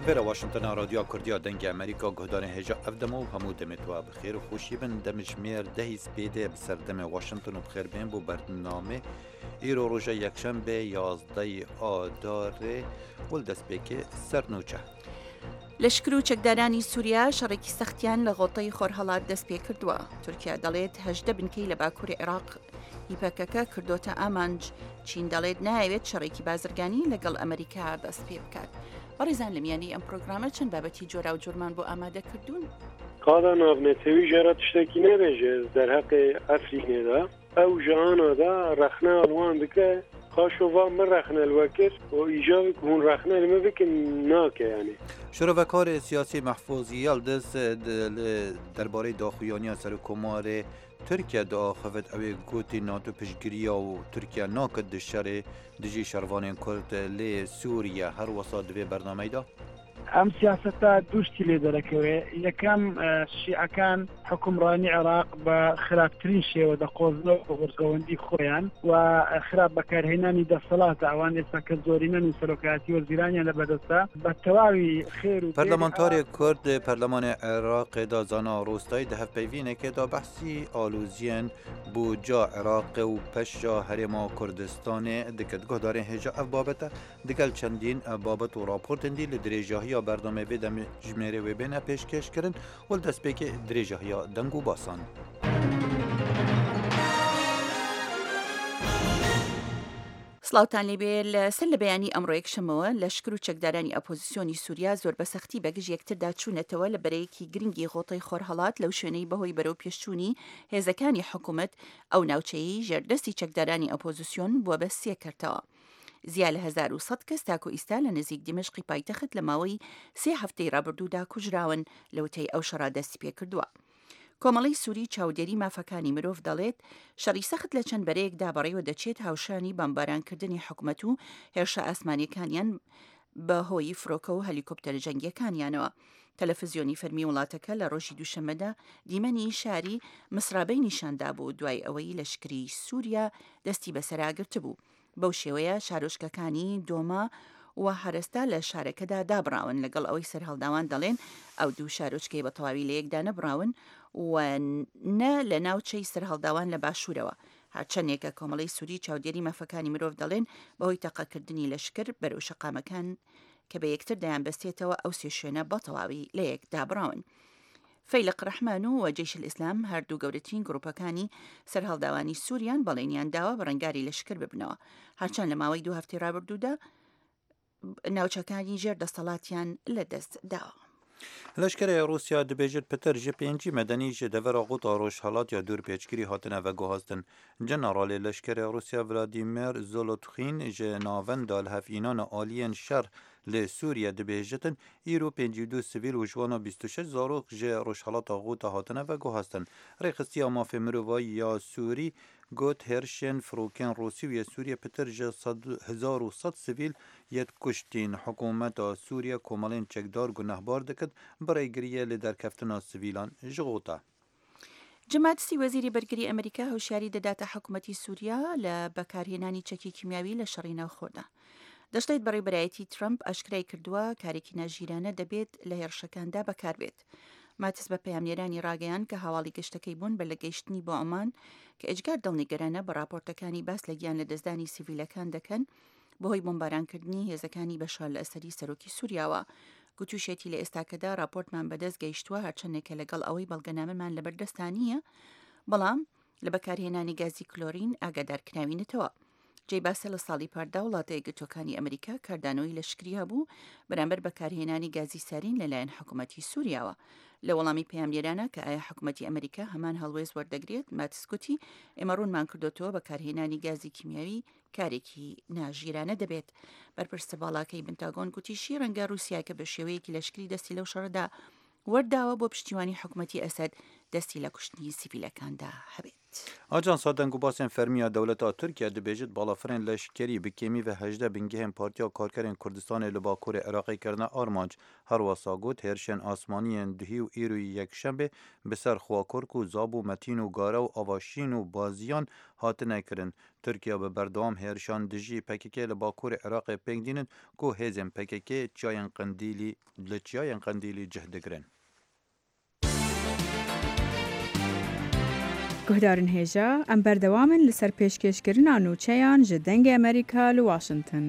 ویرا واشنطن رادیو کردیا دنگ امریکا گهدان هجا افدمو و همو دمتوا بخیر و خوشی بن دمجمیر دهی سپیده بسردم واشنطن و بخیر بین بو برنامه ایرو روژا یکشنبه 11 آذار ولدست بیک سرنوچه لەشکر و چەکدارانی سووریا شەڕێکی سەختیان لە غۆڵتەی خۆرهەڵات دەست پێ کردووە. تورکیا دەڵێت 18 بنکەی لە باکووری عێراق هیپەکەکە کردوتە ئامانج. چین دەڵێت نایەوێت شەڕێکی بازرگانی لەگەڵ ئەمریکا دەست پێ بکات. بەڕێزان لە میانی ئەم پرۆگرامە چەند بابەتی جۆرا و جۆرمان بۆ ئامادە کردوون. قادا ناونەتەوی ژێرە تشتێکی نەبێژێ دەرهەقی ئەفرینێدا ئەو ژانەدا رەخنە ئەڵوان بکە خاشووا من رخنه الوکر و ایجابی که هون رخنه لما بکن ناکه یعنی شروع سیاسی محفوظی یالدز درباره داخویانی سر کمار ترکیه دا خفت اوی گوتی ناتو پشگیریا و ترکیه ناکد دشاره دجی شروان کرد لی سوریه هر وسط دوی برنامه دا ئەم سیاسەتە دووشتی لێ دەرەکەوێ یەکەم شیعەکان حکومڕانی عێراق بە خراپترین شێوە دەقۆزنەوە بە وەرگەوەندی خۆیان و خراپ بەکارهێنانی دەسەڵاتە ئەوان ئێستا کە زۆرینەن و سەرۆکایەتی وەزیرانیان لە بەدەستە بە تەواوی خێر و پەرلەمانتاری کورد پەرلەمانی عێراق دا زانا ڕۆستایی دە هەفپەیڤینێکێ دا بەحسی ئالوزیان بۆ جا عێراق و پەشا هەرێما کوردستانê دکت گهدارên hêja ev babet e digel çendîn babet û raportên dî li dirêjahiya berdamê vê demjimêrê wê bêne pêşkêş kirin û li destpêkê dirêjahiya deng û basan. سڵاوتان لێبێ لەسەر لە بەیانی ئەمڕۆ یەکشەمەوە لەشکر و چەکدارانی ئەپۆزیسیۆنی سووریا زۆر بەسەختی بەگژ یەکتردا چوونەتەوە لە بەرەیەکی گرنگی غۆڵتەی خۆرهەڵات لەو شوێنەی بەهۆی بەرەو پێشچوونی هێزەکانی حکوومەت ئەو ناوچەیی ژێردەستی چەکدارانی ئەپۆزیسیۆن بووە بە سێ کردەوە. زیاد لە 1100 کەس تاکو ئیستا لە نزیک دیمەشقی پایتەخت لە ماوەی سێ هەفتەی ڕابردوودا کوژراون لەوتەی ئەو شەڕا دەستی پێ کردووە. کۆمەڵی سووری چاودێری مافەکانی مرۆڤ دەڵێت شەڕی سەخت لە چەند بەرەیەکدا بەڕێوە دەچێت هاوشانی بەمبارانکردنی حکوومەت و هێرشە ئاسمانیەکانیان بە هۆی فرۆکە و هەلیکۆپتەر جەنگیەکانیانەوە. تەلەڤیزیۆنی فەرمی وڵاتەکە لە ڕۆژی دووشەمەدا دیمەنی شاری مسرابەی نیشاندا بوو دوای ئەوەی لەشکری سووریا دەستی بەسەراگرت بوو. بەو شێوەیە شارۆچکەکانی دۆما و هەرستا لە شارەکەدا دابراون لەگەڵ ئەوەی سەرهەڵداوان دەڵێن ئەو دوو شارۆچکەی بە تەواوی لە یەکدا نەبراون و نە لە ناوچەی سەرهەڵداوان لە باشوورەوە. هەرچەندێکە کۆمەڵی سووری چاودێری مەفەکانی مرۆڤ دەڵێن بەهۆی تەقەکردنی لەشکر بەرەو شەقامەکان کە بە یەکتر دەیان بەستێتەوە ئەو سێ شوێنە بە تەواوی لە یەکدا بڕاون. فەیلق ڕەحمان و جەیش الئیسلام هەردوو گەورەترین گروپەکانی سەرهەڵداوانی سووریان بەڵێنیان داوە بە ڕەنگاری لەشکر ببنەوە. هەرچەند لە ماوەی دوو هەفتەی ڕابردوودا ناوچەکانی ژێر دەسەڵاتیان لە دەست داوە. لشکر روسیا دبیجت پتر جه پینجی مدنی جه دور آغوط آروش حالات یا دور پیچگیری هاتنه و گوهاستن. جنرال لشکر روسیا ولادیمیر زولوتخین جه ناون دال هفینان آلین شر لسوریا دبیجتن ایرو 52 سویل و جوانا 26 زاروخ جه روش حالات آغوط هاتنه و گوهاستن. ریخستی مافی مروای یا سوری گوت هرشن فروکن روسی و سوریه پتر جه 1100 سویل یت کشتین حکومت سوریه کمالین چکدار گنهبار دکد برای گریه لدرکفتنا سویلان جغوطه. جماعتی وەزیری بەرگری ئەمریکا هەوشیاری دەداتە حکوومەتی سووریا لە بەکارهێنانی چەکی کیمیاوی لە شەڕی ناوخۆدا. دەشتێت بەڕێ بەرایەتی ترامپ ئاشکرای کردووە کارێکی ناژیرانە دەبێت لە هێرشەکاندا بەکاربێت. ماتس بە پەیامنێرانی ڕاگەیان کە هاواڵی گەشتەکەی بوون بە لە گەیشتنی بۆ ئەمان کە ئەجگار دڵنیگەرانە بە راپۆرتەکانی باس لە گیان لە دەستدانی سیڤیلەکان دەکەن بەهۆی بۆمبارانکردنی هێزەکانی بەشار لە ئەسەری سەرۆکی سووریاوە. گوتوشێتی لە ئێستاکەدا راپۆرتمان بەدەست گەیشتووە هەرچەندێکە لەگەڵ ئەوەی بەڵگەنامەمان لەبەردەستانیە بەڵام لە بەکارهێنانی گازی کلۆرین ئاگادارکراوینەتەوە. جێی باسە لە ساڵی پاردا وڵاتە یەکگرتووەکانی ئەمریکا کاردانەوەی لەشکریە بوو بەرامبەر بەکارهێنانی گازی سارین لەلایەن حکوومەتی سووریاوە. لە وەڵامی پەیامنێرانە کە ئایا حکوومەتی ئەمریکا هەمان هەڵوێز وەردەگرێت ماتسکوتی ئێمە ڕوونمان کردوتەوە بەکارهێنانی گازی کیمیاوی کارێکی ناژیرانە دەبێت. بەرپرسە باڵاکەی بنتاگۆن گوتیشی ڕەنگە رووسیا کە بە شێوەیەکی لەشکری دەستی لەو شەڕدا وەرداوە بۆ پشتیوانی حکوومەتی ئەسەد دەستی لە کوشتنی سیڤیلەکاندا هەبێت. Ajansa Dengubasên Fermiya Dewleta Tirkiye dibêjit balafirên leşkerî bi kêmî ve 18 bingehên Partiya Karkerên Kurdistanê li Bakurê Iraqê kirine armanc. Her wisa got hêrişên asmaniyên dihî û îroyî yekşembe bi ser Xwakurk û Zab û Metin û Gare û Avaşîn û Baziyan hatine kirin. Tirkiye bi berdewam hêrişan dijî PKK li Bakurê Iraqê pêk dînin ku hêzên PKK çiyayên Qendîlî cih digirin. گهدارن هێژا ئەم بەردەوامن لەسەر پێشکەشکردنا نوچەیان ji dengê Amerîka li Washington.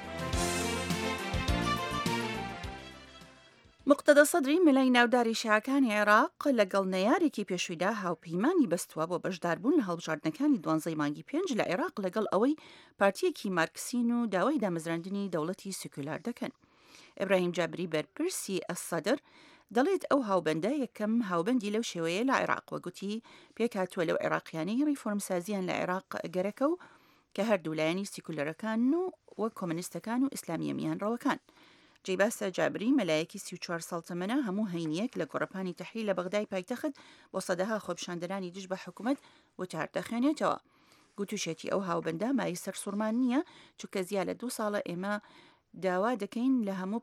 مقتدە سەدری مەلای ناوداری شیعەکانی عێراق لەگەڵ نەیارێکی پێشوویدا هاوپەیمانی بەستووە بۆ بەشداربوون لە هەڵبژاردنەکانی 12 مانگی 5 لە عێراق لەگەڵ ئەوەی پارتیەکی مارکسین و داوای دامەزراندنی دەوڵەتی سکولار دەکەن. ئیبراهیم جابری بەرپرسی ئەسەدر دەڵێت ئەو هاوبەندە یەکەم هاوبەندی لەو شێوەیە لە عێراق وەگوتی پێکهاتووە لەو عێراقیانەی ڕیفۆرمسازیان لە عێراق گەرەکە و کە هەردوو لایەنی سیکولەرەکان و وە کۆمونیستەکان و ئیسلامیە میانڕەوەکان. جێباسە جابری مەلایەکی 34 ساڵ تەمەنە هەموو هەینیەک لە گۆڕەپانی تەحریل لە بەغدای پایتەخت بۆ سەدەها خۆپیشاندەرانی دژ بە حکوومەت وتار دەخێنێتەوە. گوتوشێتی ئەو هاوبەندە مای سەرسوورمان نییە چونکە زیاد لە 2 ساڵە ئێمە داوا دەکەین لە هەموو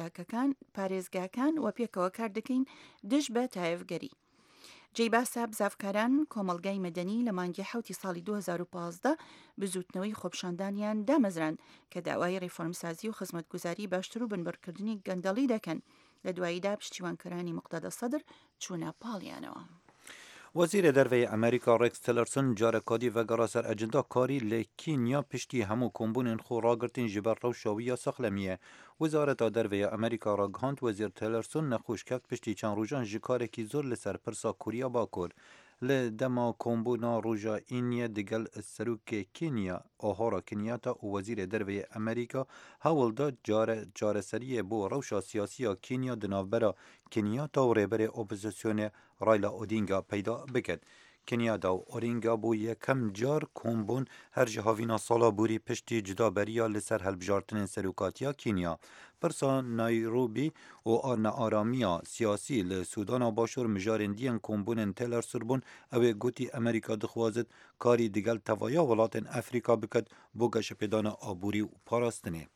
پارێزگاکان و پێکەوە کار دەکەین دژ بە تایەفگەری. جێباسە بزافکاران کۆمەڵگای مەدەنی لە مانگی 7 ساڵی 2015 بزوتنەوەی خۆپیشاندانیان دامەزران کە داوای ڕیفۆرمسازی و خزمەتگوزاری باشتر و بنبەرکردنی گەندەڵی دەکەن. لە دواییدا پشتیوانکەرانی مقتەدە سەدر چوونە پاڵیانەوە. وزیر دروی امریکا رکس تلرسون جارکادی و گراسر اجندا کاری لکینیا پشتی همو کمبونین خو راگرتین جبر روشاوی ساخلمیه. وزارت دروی امریکا را گهاند وزیر تلرسون نخوش کرد پشتی چند روزان جکاره کی زور لسر پرسا کوریا باکور. لدما کمبونا روژا اینیه دگل سروک کینیا آهارا کنیاتا و وزیر دروی امریکا هول دا جارسریه بو روشا سیاسی کینیا دنابرا کنیاتا و ریبر اپوزیسیون رایلا اودینگا پیدا بکد. کنیادا و اورینگا بو یکم جار کمبون هر جهاوینا سالا بوری پشتی جدا بریا لسر هلبجارتن سروکاتیا کینیا. پرسا نایروبی و آن آرامیا سیاسی لسودان باشور مجارندین کمبون تلر سربون او گوتی امریکا دخوازد کاری دیگل توایا ولاتن افریقا بکد بو گش پیدان آبوری و پاراستنه.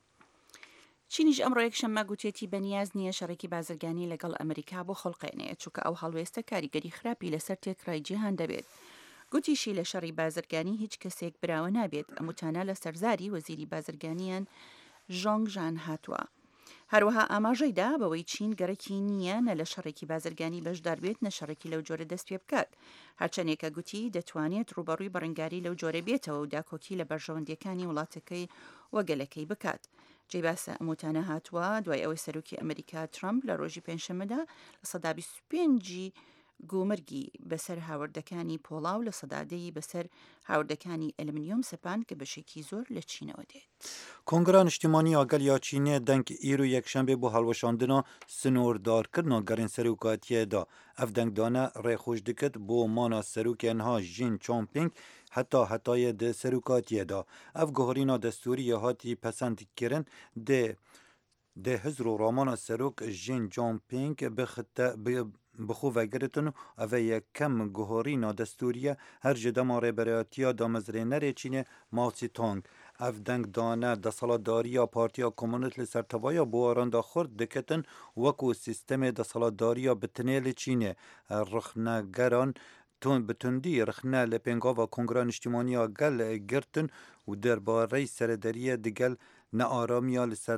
چینیش ئەمڕۆ یەکشەممە گوتێتی بەنیاز نییە شەڕێکی بازرگانی لەگەڵ ئەمریکا بۆ خەڵقێنێت چونکە ئەو هەڵوێستە کاریگەری خراپی لەسەر تێکڕای جیهان دەبێت. گوتیشی لە شەڕی بازرگانی هیچ کەسێک براوە نابێت ئەموتانە لە سەرزاری وەزیری بازرگانیان ژۆنگ ژان هاتووە. هەروەها ئاماژەیدا بەوەی چین گەرەکی نییە نە لە شەڕێکی بازرگانی بەشدار بێت نە شەڕێکی لەو جۆرە دەست پێ بکات. هەرچەندێکە گوتی دەتوانێت ڕوبەڕووی بەڕنگاری لەو جۆرە بێتەوە و داکۆکی لە بەرژەوەندیەکانی وڵاتەکەی وەگەلەکەی بکات. جێباسە ئەموتانە هاتووە دوای ئەوەی سەرۆکی ئەمریکا ترامپ لە ڕۆژی پێنجشەممەدا لە سەدا 25 گومرگی بەسەر هاوردەکانی پۆڵا و لە سەدادەیی بەسەر هاوردەکانی ئەلمنیۆم سەپان کە بەشێکی زۆر لە چینەوە دێت. کنگرا نیشتیمانی ئاگەلیا چینێ دەنگ ئیر و یەکشەمبێ بۆ هەڵوەشاندنا سنووردارکردنا گەرین سەرۆکاتیەدا. ئەف دەنگدانە ڕێخۆش دکرد بۆ مانا سەرۆکێنها ژین چۆمپینگ هەتایە دە سەرۆکاتیەدا. ئەف گۆڕینا دەستوریە هاتی پەسەندکردن دێ هزر و ڕامانا سەرۆک ژین چۆمپینگ بخو وگرتن و یکم گوهرینا دستوریه هر جدما ریبراتیا دامزرینر چینه ماوسی تونگ اف دنگ دانه دسالتداریا پارتیا کمونیست لسرتوایا بواران دا خورد دکتن وکو سیستم دسالتداریا بتنیل چینه رخنگران بتندی رخنه لپنگا و کنگران اجتماعی گل گرتن و درباره سردریه دگل نآرامیا لسر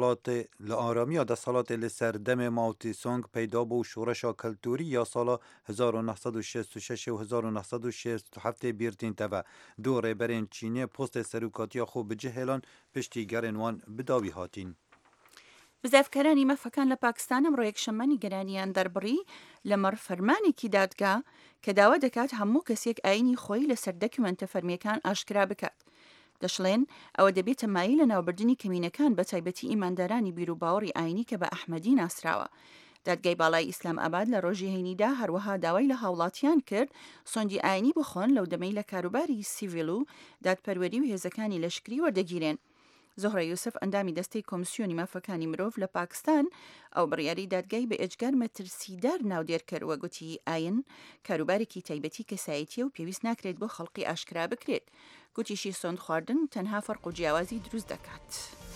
دسالات لسر دم ماوتی سونگ پیدا بو شورشا کلتوری یا سالا 1966 و 1967 بیرتین توا دو ریبرین چینه پست سروکاتیا خوب بجهلان پشتی گرنوان بداوی هاتین. بزافکەرانی مەفەکان لە پاکستان ئەمڕۆ یەکشەممەنی گەرانیان دەربڕی لەمەڕ فەرمانێکی دادگا کە داوا دەکات هەموو کەسێک ئاینی خۆی لەسەر دەکومەنتە فەرمیەکان ئاشکرا بکات. دەشڵێن ئەوە دەبێتە مایی لە ناوبردننی کەمینەکان بە تایبەتی ئیماندارانی بیرروباوەڕی ئاینی کە بە ئەحمەدی ناسراوە. دادگای باڵای ئیسلام ئاباد لە ڕۆژی هەینیدا هەروەها داوای لە هاوڵاتیان کرد سۆندی ئاینی بخۆن لەو دەمەی لە کاروباری سیڤیل و دادپەروەری و هێزەکانی لەشکری وەردەگیرێن. زۆهرە یوسف ئەندامی دەستەی کۆمسیۆنی مافەکانی مرۆڤ لە پاکستان ئەو بڕیاری دادگای بە ئێجگار مەترسیدار ناودێرکەروە گوتی ئاین کاروبارێکی تایبەتی کەسایەتیە و پێویست ناکرێت بۆ خەڵقی ئاشکرا بکرێت گوتیشی سۆند خواردن تەنها فەرق و جیاوازی دروست دەکات.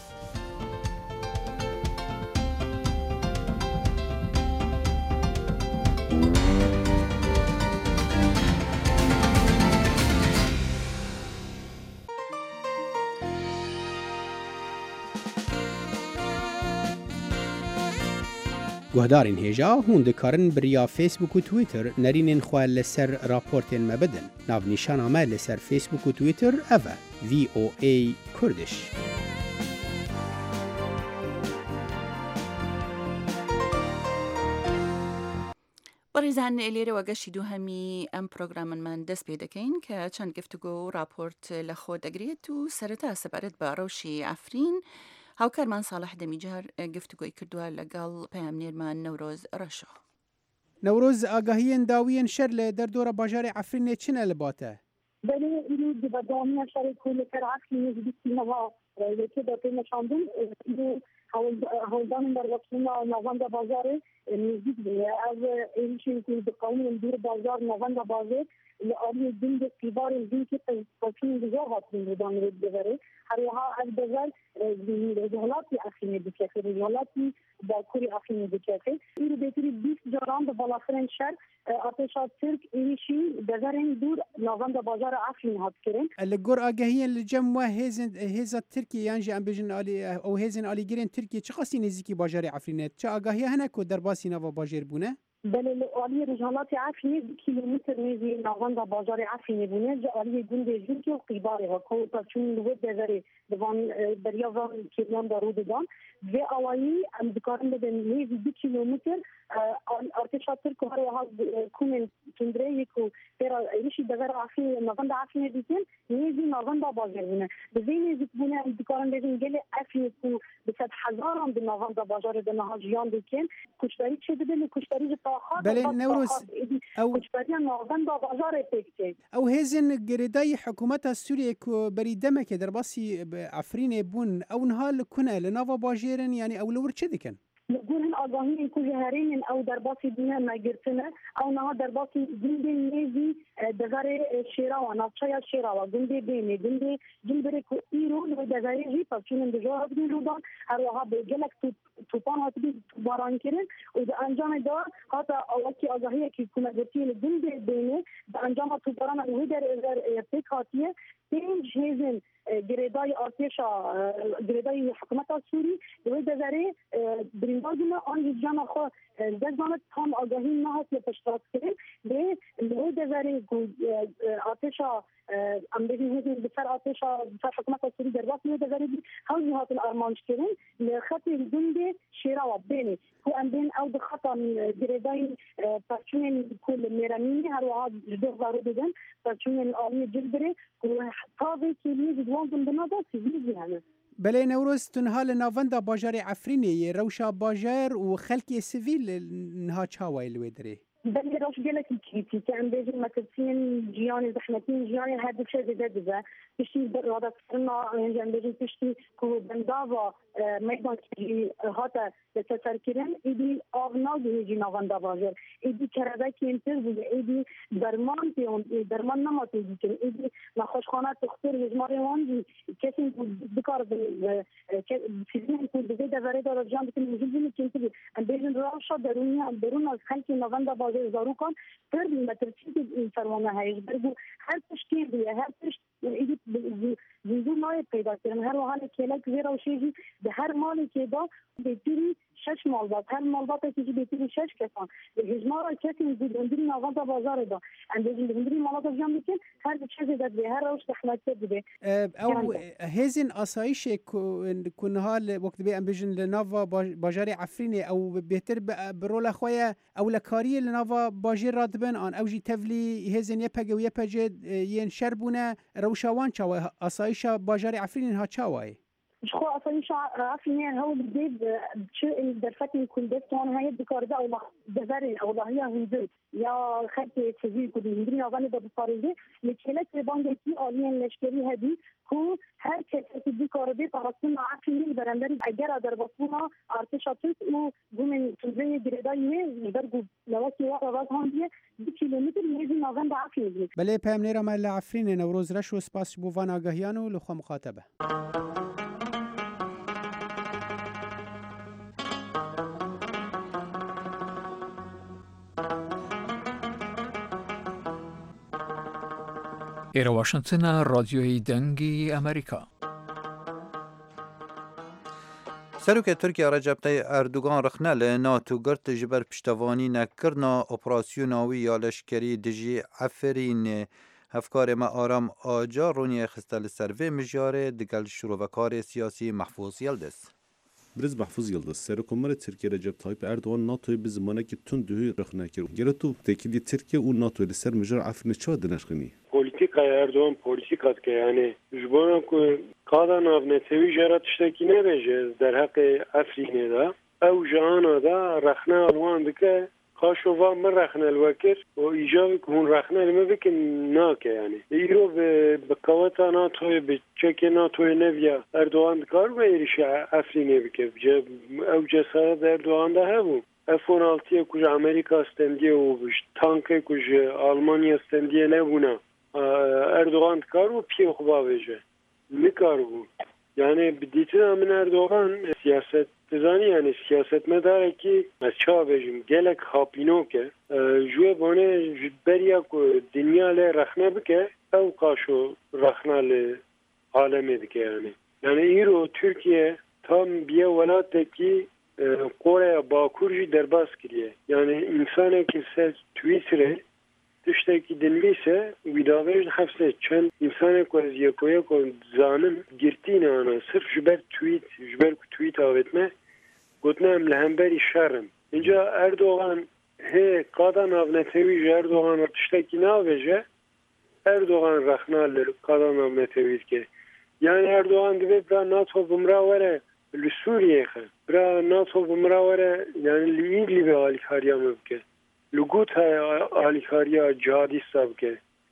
گوهدارین هێژا هون دikarin biriya Facebook و Twitter nerînên xwe li ser raportên me bidin. Navnîşana me li ser Facebook û Twitter ev e VOA Kurdiş. بەڕێزان لێرەوە گەشتی دووهەمی ئەم پرۆگراممان دەست پێ دەکەین کە چەند گفتوگۆ و راپۆرت لە خۆ دەگرێت و سەرەتا سەبارەت بە ڕەوشی ئەفرین هاوکارمان ساڵح دەمیجار گفتوگۆی کردووە لەگەڵ پەیامنێرمان نەورۆز ڕەشۆ. نەورۆز ئاگاهیên dawiyên şer li derdora bajarê Efrînê çi ne li bate? Belê îro di berdewamiya şerê ku li ser Efrînê ji bîstî nava yekê de pê neşandin îro hewldanên bervekirina navenda bajarê nêzik bûye. Ev êrişên ku diqewînin dûr bajar navenda bajê li aliyê gundê pîvarên zînkê pevçûnên dijî hatin rûdan rê diverê. Herwiha ev dever rêzhelatî Efrînê dikeve, rêzhelatî Bakurê Efrînê dikeve. Îro bêtirî 20 caran di balafirên şer artêşa Tirk êrişî deverên dûr navenda bajara Efrînê hat kirin. Li gor agahiyên li cem we hêza Tirkiye yan jî em bêjin ew hêzên alîgirên Tirkiye çi qasî nêzîkî bajarê Efrînê? Çi agahiya hene ku derbasî nava bajêr bûne? Belê li aliyê rêzhelatê Efrînê 2 kîlometr nêzî navenda bajarê Efrînê bûne ji aliyê gundê Zûrkê û Qîbarê ve ku pevçûnên li wê deverê di van beriya van kêliyan de rû didan. Vê awayî em dikarin bidin nêzî 2 kîlometr artêşa Tirk û herwiha kumên Tundireyê ku pêra êrişî devera Efrînê navenda Efrînê dîtin nêzî navenda bajêr bûne. Bi vê nêzîkbûnê em dikarin bêjin gelê Efrînê ku bi sed hezaran di navenda bajarê de niha jiyan dikin kuşberî çê dibin û kuşberî ji taxat Newroz kuşberiya navenda bajarê pêk tê. Ew hêzên girêdayî hikûmeta Sûriyê ku berî demekê derbasî Efrînê bûn ew niha li ku ne li nava bajêrin yanî ew li wir çi dikin? Li gorîn agahiyên ku ji herêmên ew derbasî bûne me girtine ew niha derbasî gundên nêzî deverê Şêrawa navçeya Şêrawa gundê Bênê gundê Cimberê ku îro li wê deverê jî pevçûnên dijî hatibûn rûdan herwiha bi gelek tûpan hatibûn barankirin û di encamê de hata wekî agahiyekî ku me girtiye li gundê Bênê di encama tûparana wê derê pêk hatiye 5 hêzên girêdayî artêşa girêdayî hikûmeta Sûrî li wê deverê birîndar bûne an jî ciyana xwe dezdanet tam agahî nehatiye piştrakkirin lê li wê deverê ku artêşa em bêjin hêzên bi ser artêşa bi ser hikûmeta Sûrî derbas li wê deverê bî hew jî hatin armanjkirin li xetê gundê Şêrawa Bênê ku em bên ew di xeta girêdayî pevçûnên ku li Mêremînê herwiha ji deh zarû didin pevçûnên aliyê Cilbirê ku tavê kêliyê ji dwan zindina da sivîl jî hene. Belê Newroz tu niha li navenda bajarê Efrînê yê rewşa bajar û xelkê sivîl niha çawayê li wê derê? Belê reş gelekî krîtîk em bêjin metirtiyên jiyanê zehmetiyên jiyanê her diçe zêde dibe piştî radekirina em bêjin piştî ku bendava meydankî hate seserkirin êdî av nagihê jî navenda bajar êdî kerebekên pir bûye êdî derman nehatê dîtin êdî nexweşxana doktor hejmarê wan jî kesên ku dikar fîzînên ku di vê deverê de rejiyan dikin mûjib bûne kêntibî em bêjin rewşa derûna xelkê navenda bajar zarokan pir metirtî serwana heye ji ber bû her tiştê bûye her tişt êdî zîndûr nayê peyda kirin her wiha li kêlek vê rewşê jî di her malekê da bêtirî 6 malbat her malbatekî jî bêtirî 6 kesan hejmara kesên hundirî navenda bajarê da em bêjin di hundirî malata jiyan dikin her diçe zêde dibe her rewş zehmetê dibe. Ew hêzên asayişê ku niha wek dibê em bêjin li nava bajarê Efrînê ew bêhtir bi rola xwe ye ew li kariyê li nava bajêr radibin an ew jî tevlî hêzên yepege û yepecê yên şer bûne rewşa wan çawa asayişa bajarê Efrînê niha çawa ye? شخو اصلا عارفين هو بدي شو درفتني كل ده كان هاي الدكتور او دزاري او هي هندي يا خدت تجي كل هندي اغاني بفارجه لكلت بانجتي اولين لشكري هذه هو هر كسي الدكتور دي طرقنا عارفين برندري اجرا دربطونا ارتشاتس ومن تنزي جريدايه درجو لوقتي وقت هانديه 2 کیلومتر لازم اغان عارفين بله پامنیرا مال عفرین نوروز رش و سپاس بو وان آگاهیانو لخوا مخاطبه ایرا واشنطن رادیوی دنگی امریکا سروک ترکیه رجب طیب اردوغان رخنه لناتو گرت جبر پشتوانی نکرنا اپراسیوناوی یا لشکری دجی عفرین هفکار ما آرام آجا رونی خستل سروی مجاره دگل شروع سیاسی محفوظ یلدس. برز محفوظ یلدز سرکومر ترکیه رجب طیب اردوغان ناتوی به زمانه که تون دوی رخنه کرد. گره تو تکیلی ترکیه و ناتوی لسر مجار عفرین چه دنشخنی؟ politika Erdoğan politikat ki yani jbona ku kada navnetevi jara tişteki ne beje der haqqi Afrinê da ew jana da rexne alwan dike kaşova min rexne elwekir o icabı ku hûn rexne elme bikin nake yani îro bi qaweta NATO'ya bi çekê NATO'ya neviya Erdoğan dikar ve êrişa Afrinê bike ew cesaret Erdoğan da hebû F-16 ku ji Amerika stendiye û tankê ku ji Almanya stendiye nebûne Erdoğan kar bu piye xuba veje. Ne kar bu? Yani biditine min Erdoğan siyaset dizani yani siyaset medare ki çağ vejim gelek hapinoke jwe bone beriya ku dünya le rakhne bike ev qaşo rakhna le aleme dike yani. Yani İro Türkiye tam bir velateki Kore Bakurji derbas kiriye. Yani insana kimse Twitter'e tişteki dinliyse vidavej hafse çen insana ko az yakoya ko zanın girtine ana sırf jber tweet avetme gotnem lehemberi şerm inca Erdoğan he qadan avnetevi Erdoğan tişteki naveje Erdoğan rahnaller qadan avnetevi ke yani Erdoğan dibe da NATO bumravere Suriye kha bra NATO bumravere yani li ve alikhariyam ke لگوت های آلیکاریا جهادیست که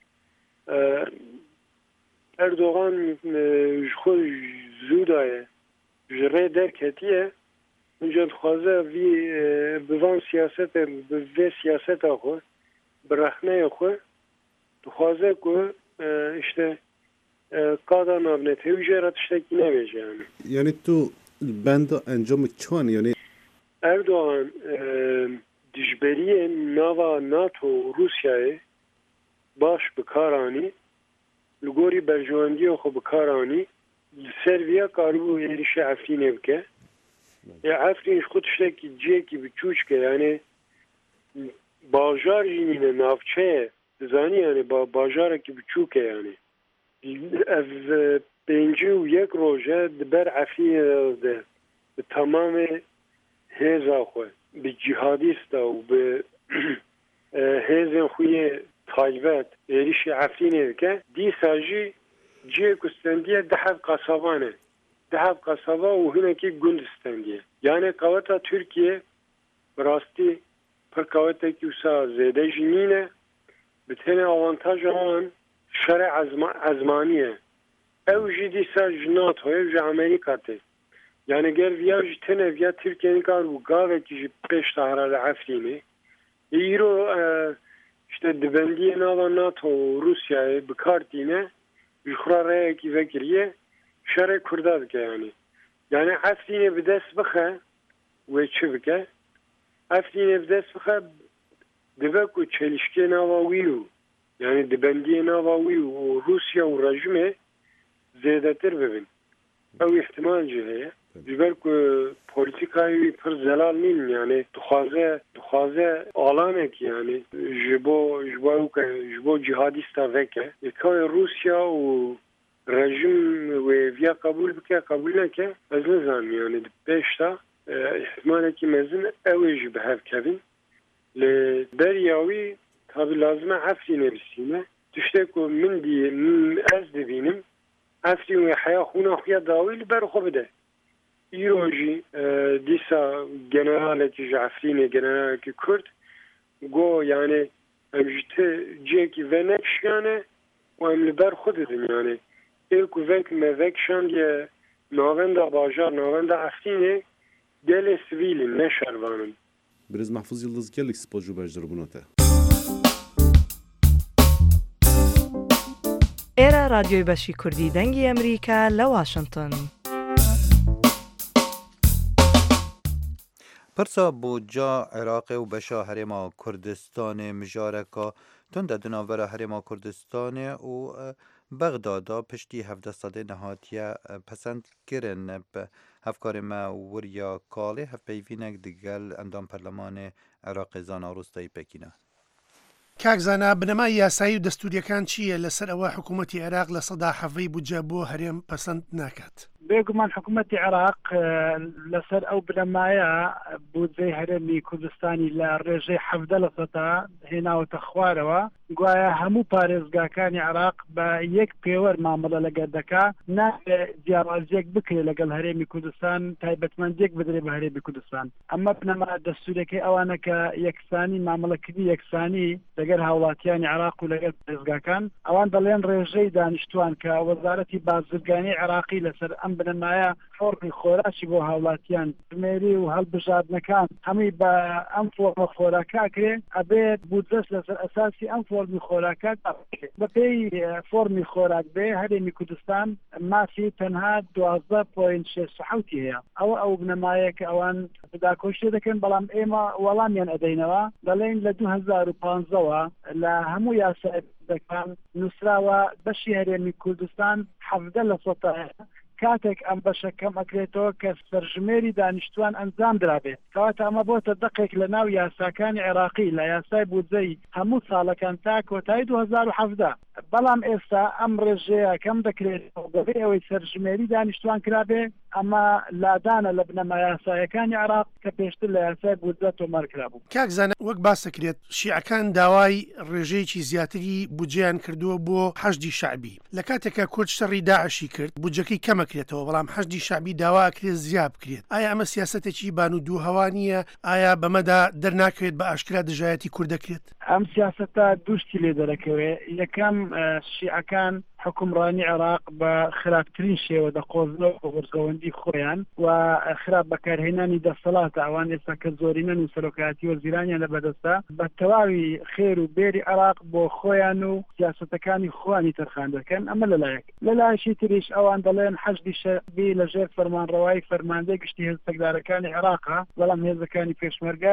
اردوغان خود زودای جره درکتیه اونجا خوازه وی بوان سیاست به سیاست آخو برخنه آخو خوازه که işte قادر نابنته ویجرات işteki neveje yani. Yani tu ben de encamı çan yani Erdoğan dijberiye nava NATO Rusya'yı baş bikarani lugori berjwandiye xo bikarani Serbiya karu erişe Afrinê bike ya Afrin xo tiştekî ciyekî biçûçke yani bajar jîne navçe dizanî yani bajarekî biçûke yani ev pêncî û yek roje diber Afrinê de bi tamamê hêza xwe bi cihadîsta û bi hêzên xwe yê taybet êrişê Afrinê dike dîsa jî ciyê ku stendiye dehev qasavan e dehev qasaba û hinekî gund stendiye yani qaweta Türkiye bi rastî pir qawetekî wisa zêde jî nîne bi tenê avantaja wan şerê ezmanî ye ew jî dîsa ji NATO'ya ji Amerîka tê yani gel viya ji tenê viya Türkiye'nin kar bu gavekî ji pêş tahrala Afrinê îro işte dibendiye nava NATO Rusya'yı bikartîne ji xwe rêyekî vekiriye şerê Kurda dike yani. Yani Afrinê bi dest bixe wê çi bike? Afrinê bi dest bixe dibe ku çelişkê nava wî û yani dibendiyê nava wî û Rusya û rejimê zêdetir bibin. Ew ihtimal jî heye. Ji ber ku polîtikayê wî pir zelal nîn yani dixwaze alanekî yani ji bo cihadîsta veke hekayê Rusya û rejim wê viya qebûl bike qebûl neke ez nizanim yani di pêş da ihtimalekî mezin ew ê jî bi hev kevin li beriya wî tabi lazim e Afrinê bistîne tiştek ku min ez dibînim ئەفری و حیا خونا داوی لەبەر خۆ بدە ئیرۆژی دیسا گەنەرالێکی ئەفرینێ گەنەرالێکی کورد گۆ یانێ ئەمژ جێکی vê nekişiyane û em li ber xwe didin yanê êl ku vek me vekişandiye navenda bajar navenda Efrînê gelê sivîlin ne şervanin. Birêz Mehfûz Yıldız gelek spas jû beşdirbûna te. ئێرە رادیۆی بەشی کوردی دەنگی ئەمریکا لە واشنگتن. پرسا بوجا عراق و بشا هرما کردستان مجارکا تند دناورا هرما کردستان و بغدادا پشتی 17 ساده نهاتیه پسند کرن به هفکار ما وریا کاله هفپیوینک دیگل اندام پرلمان عراق زانا روستایی پکینه. کاکزانە بنەمای یاسایی و دەستوریەکان چییە لەسەر ئەوە حکوومەتی عێراق لە سەدا حەڤەی بودجە بۆ هەرێم پەسەند ناکات؟ بێگومان حکوومەتی عێراق لەسەر ئەو بنەمایە بودجەی هەرێمی کوردستانی لە ڕێژەی 17% هێناوەتە خوارەوە گوایە هەموو پارێزگاکانی عێراق بە یەک پێوەر مامەڵە لەگەڵ دەکا نابێت جیاوازیەک بکرێت لەگەڵ هەرێمی کوردستان تایبەتمەندێک بدرێت بە هەرێمی کوردستان ئەمە بنەما دەستوورەکەی ئەوانە کە یەکسانی مامەڵەکردنی یەکسانی لەگەڵ هاوڵاتیانی عێراق و لەگەڵ پارێزگاکان ئەوان دەڵێن ڕێژەی دانیشتوان کە وەزارەتی بازرگانی عێراقی لەسەر ئەم بنەمایە فۆرمی خۆراشی بۆ هاوڵاتیان بمێری و هەڵبژاردنەکان هەمووی بە ئەم فۆرمە خۆراکاکرێ ئەبێت بودجەش لەسەر ئەساسی ئەم فۆرمی خۆراکات بەپێی فۆرمی خۆراک بێ هەرێمی کوردستان مافی تەنها 12.6 هەیە ئەو بنەمایە کە ئەوان داکۆشتێ دەکەن بەڵام ئێمە وەڵامیان ئەدەینەوە دەڵێن لە 2015ەوە لە هەموو یاسایەکان نووسراوە بەشی هەرێمی کوردستان 17% کاتێک ئەم بەشە کەم ئەکرێتەوە کە سەرژمێری دانیشتوان ئەنجام درابێت کەواتە ئەمە بۆتە دقێک لە ناو یاساکانی عێراقی لە یاسای بودجەی هەموو ساڵەکان تا کۆتایی 2017 بەڵام ئێستا ئەم ڕێژەیە کەم دەکرێت بەبێ ئەوەی سەرژمێری دانیشتوان کرابێ ئەمە لادانە لە بنەما یاسایەکانی عێراق کە پێشتر لە یاسای بودجە تۆمار کرابوو. کاکزانە وەک باسەکرێت شیعەکان داوای ڕێژەیەکی زیاتری بودجەیان کردووە بۆ حەشدی شعبی لە کاتێکە کورد شەڕی داعشی کرد بودجەکەی کەمەکرێتەوە بەڵام حەشدی شعبی داوا کرێت زیاب بکرێت. ئایا ئەمە سیاسەتێکی بان و دووهەوا نییە؟ ئایا بەمەدا دەرناکەوێت بە ئاشکرا دژایەتی کورد دەکرێت؟ ئەم سیاسەتە دووشتی لێ دەرەکەوێت یەکەم شیعەکان حکومڕانی عێراق بە خراپترین شێوە دەقۆزنەوە بە وەرزەوەندی خۆیان و خراپ بەکارهێنانی دەسەڵاتە ئەوان ئێستا کە زۆرینەن و سەرۆکایەتی وەزیرانیان لە بەدەستە بە تەواوی خێر و بێری عێراق بۆ خۆیان و سیاسەتەکانی خۆیانی تەرخان دەکەن ئەمە لەلایەک لەلایەکی تریش ئەوان دەڵێن حەشدی شەعبی لەژێر فەرمانڕەوایی فەرماندەی گشتی هێز سەکدارەکانی عێراقا بەڵام هێزەکانی پێشمەرگە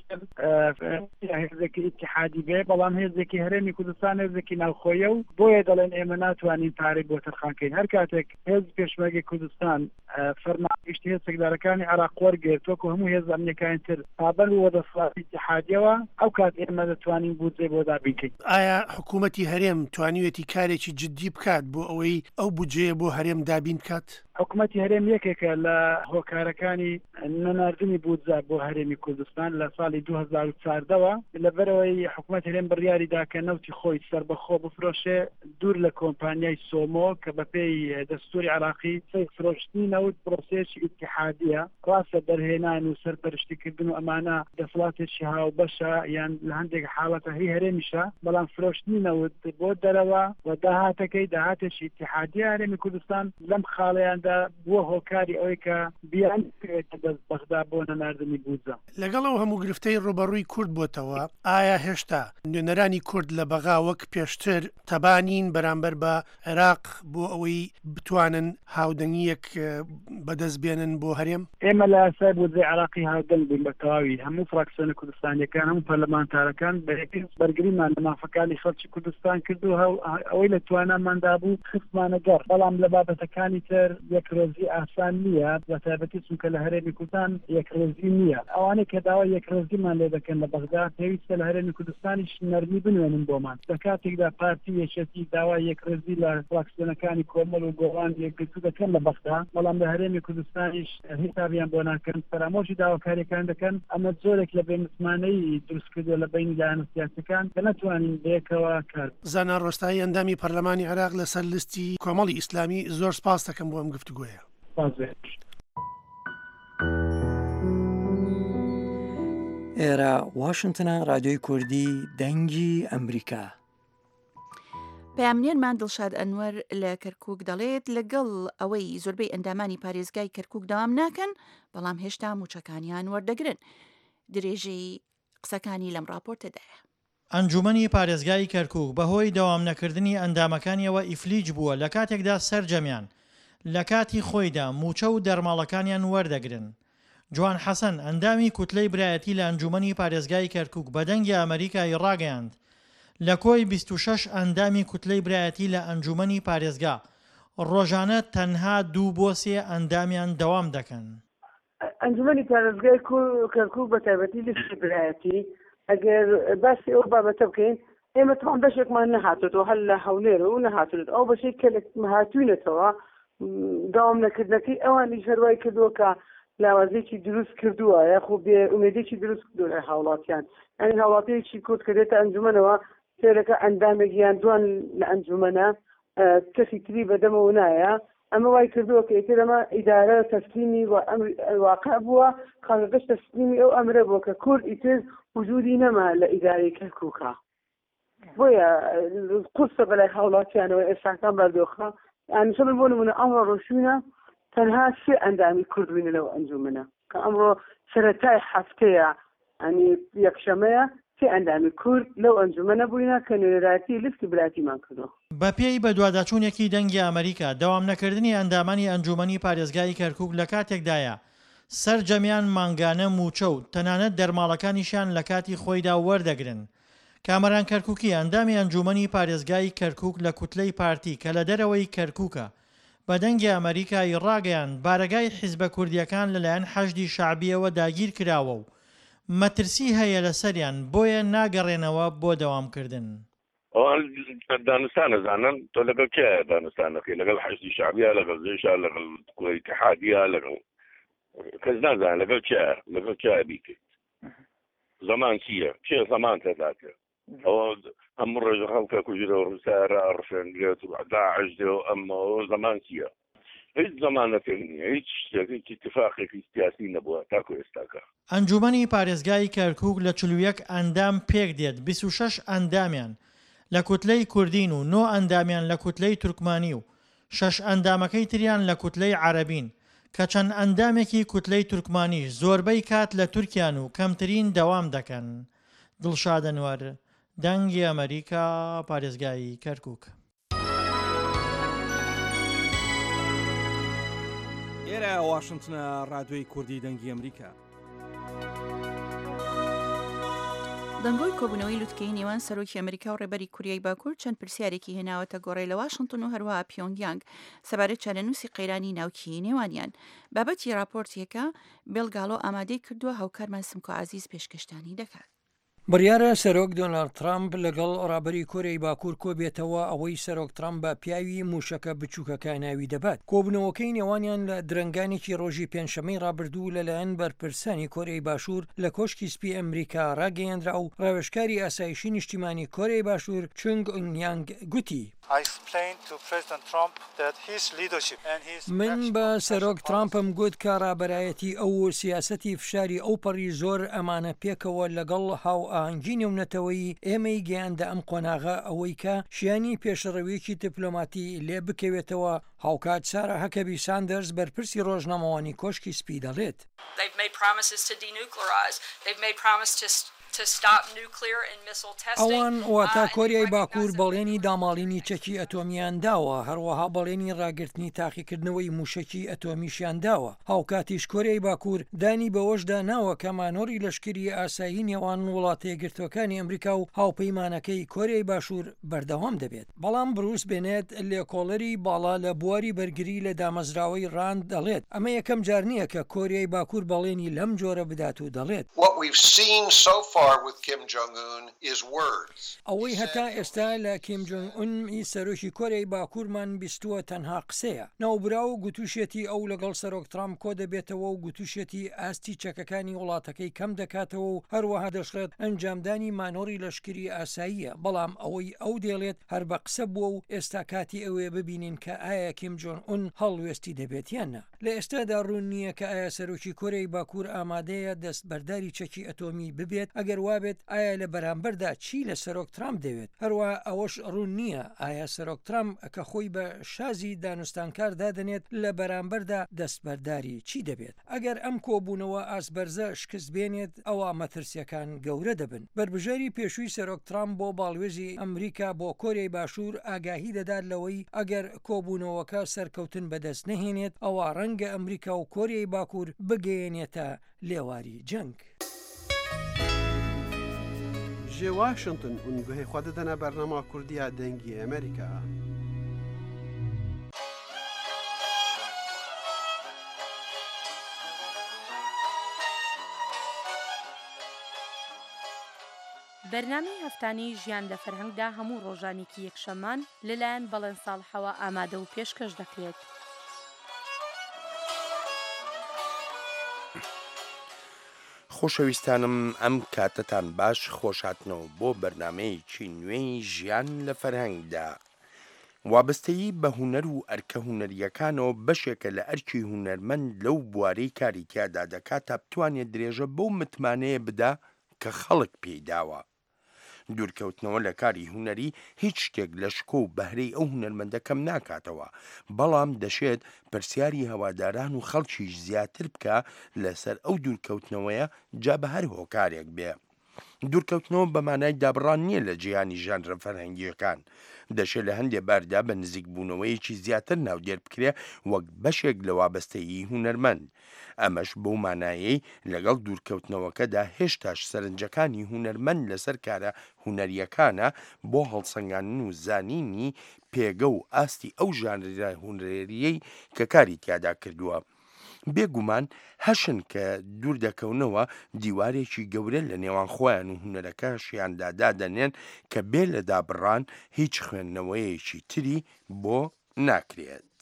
لەسەر هێزێکی ئیتیحادی بێ بەڵام هێزێکی هەرێمی کوردستان هێزێکی ناوخۆیە و بۆیە دەڵێن ئێمە ناتوانین پارەی بۆ تەرخانکەین هەر کاتێک هێز پێشمەرگی کوردستان فەرمانگشتی هێز سەکدارەکانی عێراق وەرگرتووە هەموو هێز ئەمریکایان تر پابەند و وەدەسەڵاتی ئیتیحادیەوە ئەو کات ئێمە دەتوانین بودجێ بۆ دابینکەین. ئایا حکوومەتی هەرێم توانیوێتی کارێکی جددی بکات بۆ ئەوەی ئەو بودجەیە بۆ هەرێم دابین بکات؟ حکوومەتی هەرێم یەکێکە لە هۆکارەکانی نەناردنی بودجە بۆ هەرێمی کوردستان لە ساڵی 2014ەوە لەبەرەوەی حکوومەت هەرێم بڕیاریدا کە نەوتی خۆی سەربەخۆ بفرۆشێ دوور لە کۆمپانیای سۆمۆ کە بەپێی دەستوری عێراقی فرۆشتنی نەوت پرۆسێکی ئیتیحادیە ڕاستە دەرهێنان و سەرپەرشتیکردن و ئەمانە دەسەڵاتێکی هاوبەشە یان لە هەندێک حاڵەتە هی هەرێمیشە بەڵام فرۆشتنی نەوت بۆ دەرەوە و داهاتەکەی داهاتێکی ئیتیحادیە هەرێمی کوردستان لەم خاڵەیان بووە هۆکاری ئەوەی کە بیان دەست بەخدا بۆ نەناردنی بودجە. لەگەڵ ئەو هەموو گرفتەی ڕوبەڕووی کورد بۆتەوە ئایا هێشتا نوێنەرانی کورد لە بەغا وەک پێشتر تەبانین بەرامبەر بە عێراق بۆ ئەوەی بتوانن هاودەنگیەک بەدەست بێنن بۆ هەرێم؟ ئێمە لە ئاسای بودجەی عێراقی هاودەنگ بووین بە تەواوی هەموو فراکسیۆنە کوردستانیەکان هەموو پەرلەمانتارەکان بەرگریمان لە مافەکانی خەڵکی کوردستان کرد و ئەوەی لە تواناماندا بوو خستمانە گەڕ بەڵام لە بابەتەکانی تر یەک ڕێزی ئاسان نییە بە تایبەتی چونکە لە هەرێمی کوردستان یەک ڕێزی نییە ئەوانەی کە داوای یەک ڕێزیمان لێ دەکەن لە بەغدا پێویستە لە هەرێمی کوردستانیش نەرمی بنوێنن بۆمان لە کاتێکدا پارتی یەکێتی داوای یەک ڕێزی کوردی لە فراکسیۆنەکانی کۆمەڵ و گۆڕان یەکگرتو دەکەن لە بەخدا بەڵام لە هەرێمی کوردستانیش حسابیان بۆ ناکەن فەرامۆشی داواکاریەکان دەکەن ئەمە زۆرێک لە بێنسمانەی دروست کردو لە بینی لایەنە سیاسەکان کە نەتوانین بەیەکەوە کار زانا ڕۆستایی ئەندامی پەرلەمانی عێراق لەسەر لیستی کۆمەڵی ئیسلامی زۆر سپاس دەکەم بۆ ئەم گفتوگۆیە. ئێرە واشنگتنە رادیۆی کوردی دەنگی ئەمریکا. پامنێرمان دڵشاد ئەنوەر لە کەرکووک دەڵێت لەگەڵ ئەوەی زۆربەی ئەندامانی پارێزگای کەرکووک داوام ناکەن بەڵام هێشتا موچەکانیان وەردەگرن. درێژەی قسەکانی لەم راپۆرتەدایە. ئەنجومەنی پارێزگای کەرکووک بەهۆی دەوام نەکردنی ئەندامەکانیەوە ئیفلیج بووە لە کاتێکدا سەرجەمیان لە کاتی خۆیدا موچە و دەرماڵەکانیان وەردەگرن. جوان حەسەن ئەندامی کوتلەی برایەتی لە ئەنجومەنی پارێزگای کەرکووک بە دەنگی ئەمریکای ڕاگەیاند لە کۆی 26 ئەندامی کوتلەی برایەتی لە ئەنجومەنی پارێزگا ڕۆژانە تەنها 2 بۆ 3 ئەندامیان دەوام دەکەن. ئەنجومەنی پارێزگای کەرکووک بە تایبەتی لیستی برایەتی ئەگەر باسی ئەو بابەتە بکەین ئێمە تەمام بەشێکمان نەهاتێتەوە هەر لە هەولێرە و نەهاتێت ئەو بەشێک کە هاتووینەتەوە داوام نەکردنەکەی ئەوانی شەروای کردووە کە لاوازێکی دروست کردووە یاخۆ بێ ئومێدێکی دروست کردووە لە هاوڵاتیان ئەنی هاوڵاتەیەکی کورد کردێتە ئەنجومەنەوە سێرەکە ئەندامێکیان دوان لە ئەنجومەنە کەسی تری بەدەمەوە نایە ئەمە وای کردووە کە ئیتر ئەمە ئیدارە تەسلیمی واقع بووە خاڵگەش تەسلیمی ئەو ئەمرە بووە کە کورد ئیتر وجودی نەما لە ئیدارەی کەرکووکە بۆیە قورسە بەلای هاوڵاتیانەوە ئێستاکان بەردۆخە ئەنیشە من بۆ نمونە ئەمڕۆ ڕۆژوونە تەنها 3 ئەندامی کوردبووینە لەو ئەنجومەنە کە ئەمڕۆ سەرەتای هەفتەیە ئەنی یەکشەمەیە 3 ئەندامی کورد لەو ئەنجومەنە بووینە کە نوێنەراتی لیستی برایەتیمان کردو. بە پێی بە دوواداچوونێکی دەنگی ئەمریکا دەوام نەکردنی ئەندامانی ئەنجومەنی پارێزگای کەرکووک لە کاتێکدایە سەرجەمیان مانگانە موچە و تەنانەت دەرماڵەکانیشیان لە کاتی خۆیدا وەردەگرن. کامەران کەرکووکی ئەندامی ئەنجومەنی پارێزگای کەرکووک لە کوتلەی پارتی کە لە دەرەوەی کەرکووکە بە دەنگی ئەمریکای ڕاگەیان بارەگای حیزبە کوردیەکان لەلایەن حەشدی شعبیەوە داگیر کراوە و مەترسی هەیە لەسەریان بۆیە ناگەڕێنەوە بۆ دەوامکردن. دانستانە زانن تۆ لەگەڵ کێ دانستانەکەی لەگەڵ حەشدی شعبیە لەگەڵ زێشە لەگەڵ کوڵی اتحادیە لەگەڵ کەس نازانێت لەگەڵ کێ بیکەیت زەمان چییە چێ زەمان تێداکە ئەوە ئەم ڕێژە خەڵکە کوژرە و ڕوسارە ڕشێنرێت و داعش دێ و ئەمەوە زەمان چییە هیچ زەمانەکە نییە هیچ شتێکی اتفاقێکی سیاسی نەبووە تاکو ئێستاکە. ئەنجومەنی پارێزگای کەرکووک لە 41 ئەندام پێک دێت 26 ئەندامیان لە کوتلەی کوردین و 9 ئەندامیان لە کوتلەی تورکمانی و 6 ئەندامەکەی تریان لە کوتلەی عەرەبین کە چەند ئەندامێکی کوتلەی تورکمانیش زۆربەی کات لە تورکیان و کەمترین دەوام دەکەن. دڵشاد ئەنوەر دەنگی ئەمریکا پارێزگای کەرکووک. ئێرە واشنگتنە ڕادیۆی کوردی دەنگی ئەمریکا. دەنگۆی کۆبوونەوەی لوتکەی نێوان سەرۆکی ئەمریکا و ڕێبەری کوریای باکوور چەند پرسیارێکی هێناوەتە گۆڕی لە واشنگتن و هەروەها پیۆنگیانگ سەبارەت چارەنووسی قەیرانی ناوکی نێوانیان. بابەتی راپۆرتیەکە بێڵگاڵۆ ئامادەی کردووە هاوکارمان سمکۆ عەزیز پێشکەشتانی دەکات. بڕیارە سەرۆک دۆناڵد ترامپ لەگەڵ ڕابەری کۆرەی باکوور کۆبێتەوە ئەوەی سەرۆک ترامپ بە پیاوی موشەکە بچووکەکە ناوی دەبات. کۆبنەوەکەی نێوانیان لە درنگانێکی ڕۆژی پێنجشەمەی ڕابردوو لەلایەن بەرپرسانی کۆرەی باشوور لە کۆشکی سپی ئەمریکا ڕاگەیەندرا و ڕاوێژکاری ئاسایشی نیشتیمانی کۆرەی باشوور چونگ ئونیانگ گوتی من بە سەرۆک ترامپم گوت کە ڕابەرایەتی ئەو سیاسەتی فشاری ئەو پەڕی زۆر ئەمانە پێکەوە لەگەڵ هاو ئاهەنگی نێونەتەوەی ئێمەی گەیاندە ئەم قۆناغا ئەوەی کە شیانی پێشەڕەویەکی دیپلۆماتی لێ بکەوێتەوە. هاوکات سارە هەکەبی ساندەرز بەرپرسی ڕۆژنامەوانی کۆشکی سپی دەڵێت ئەوان واتە کۆریای باکوور بەڵێنی داماڵینی چەکی ئەتۆمیان داوە هەروەها بەڵێنی ڕاگررتنی تاقیکردنەوەی موشکی ئەتۆمیشیان داوە. هاوکاتیش کۆریای باکوور دانی بەوەشدا ناوە کە مانۆری لەشکری ئاسایی نێوان وڵاتە یەکگرتوەکانی ئەمریکا و هاوپەیمانەکەی کۆریای باشوور بەردەوام دەبێت. بەڵام بروس بێنێت لێکۆڵەری باڵا لە بواری بەرگری لە دامەزراوەی ڕاند دەڵێت ئەمە یەکەم جار نییە کە کۆریای باکوور بەڵێنی لەم جۆرە بدات و دەڵێت ئەوەی هەتا ئێستا لە کیم جۆنگ ئون سەرۆکی کۆرەی باکوورمان بیستووە تەنها قسەیە. ناوبرا و گوتوشێتی ئەو لەگەڵ سەرۆک ترامپ کۆ دەبێتەوە و گوتوشێتی ئاستی چەکەکانی وڵاتەکەی کەم دەکاتەوە و هەروەها دەشڵێت ئەنجامدانی مانۆری لەشکری ئاساییە. بەڵام ئەوەی ئەو دێڵێت هەر بە قسە بووە و ئێستا کاتی ئەوێ ببینین کە ئایا کیم جۆنگ ئون هەڵوێستی دەبێت یاننا. لە ئێستادا ڕوون نییە کە ئایا سەرۆکی کۆرەی باکوور ئامادەیە دەست بەرداری چەکی ئەتۆمی ببێت. ئەگەر وابێت ئایا لە بەرامبەردا چی لە سەرۆک ترامپ دەوێت. هەروە ئەوەش ڕوون نییە ئایا سەرۆک ترامپ کە خۆی بە شازی دانوستانکار دادنێت لە بەرامبەردا دەستبەرداری چی دەبێت. ئەگەر ئەم کۆبوونەوە ئاسبەرزە شکست بێنێت ئەوە مەترسیەکان گەورە دەبن. بربژێری پێشووی سەرۆک ترامپ بۆ باڵوێزی ئەمریکا بۆ کۆریای باشوور ئاگاهی دەدات لەوەی ئەگەر کۆبوونەوەکە سەرکەوتن بەدەست نەهێنێت ئەوە ڕەنگە ئەمریکا و کۆریای باکوور بگەێنێتە لێواری جەنگ. ji Washington û guhê xwe didine bernama Kurdiya dengê Amerîka. بەرنامەی هەفتانەی ژیان لە فەرهەنگدا هەموو ڕۆژانێکی یەکشەمان لەلایەن بەڵێن ساڵحەوە ئامادە و پێشکەش دەکرێت. خۆشەویستانم ئەم کاتتان باش خۆشهاتنەوە بۆ بەرنمەیەکی نوێی ژیان لە فەرهەنگدا. وابستەیی بە هوەر و ئەرکە هوەریەکانەوە بەشێکە لە ئەرکی هوەرمەند لەو بوارەی کاری تیادا دەکات تا بتوانێت درێژە بەو متمانەیە بدا کە خەڵک پێیداوە. دوورکەوتنەوە لە کاری هوەری هیچ شتێک لە شکۆ و بەهرەی ئەو هوەرمەندە کەم ناکاتەوە، بەڵام دەشێت پرسیاری هەواداران و خەڵکیش زیاتر بکە لەسەر ئەو دوورکەوتنەوەیە جا بە هەر هۆکارێک بێ. دوورکەوتنەوە بەمانای دابڕان نییە لە جیهانی ژانرە فەرهەنگیەکان، دەشێت لە هەندێک باردا بە نزیکبوونەوەیەکی زیاتر ناودێر بکرێ وەک بەشێک لە وابەستەیی هوەرمەند. ئەمەش بەو مانایەی لەگەڵ دوورکەوتنەوەکەدا هێشتاش سەرنجەکانی هوەرمەند لەسەر کارە هوەریەکانە بۆ هەڵسەنگاندن و زانینی پێگە و ئاستی ئەو ژانرە هوەریەی کە کاری تیادا کردووە. بێگومان هەشن کە دوور دەکەونەوە دیوارێکی گەورە لە نێوان خۆیان و هوەرەکەشیاندا دادەنێن کە بێ لە دابڕان هیچ خوێندنەوەیەکی تری بۆ ناکرێت.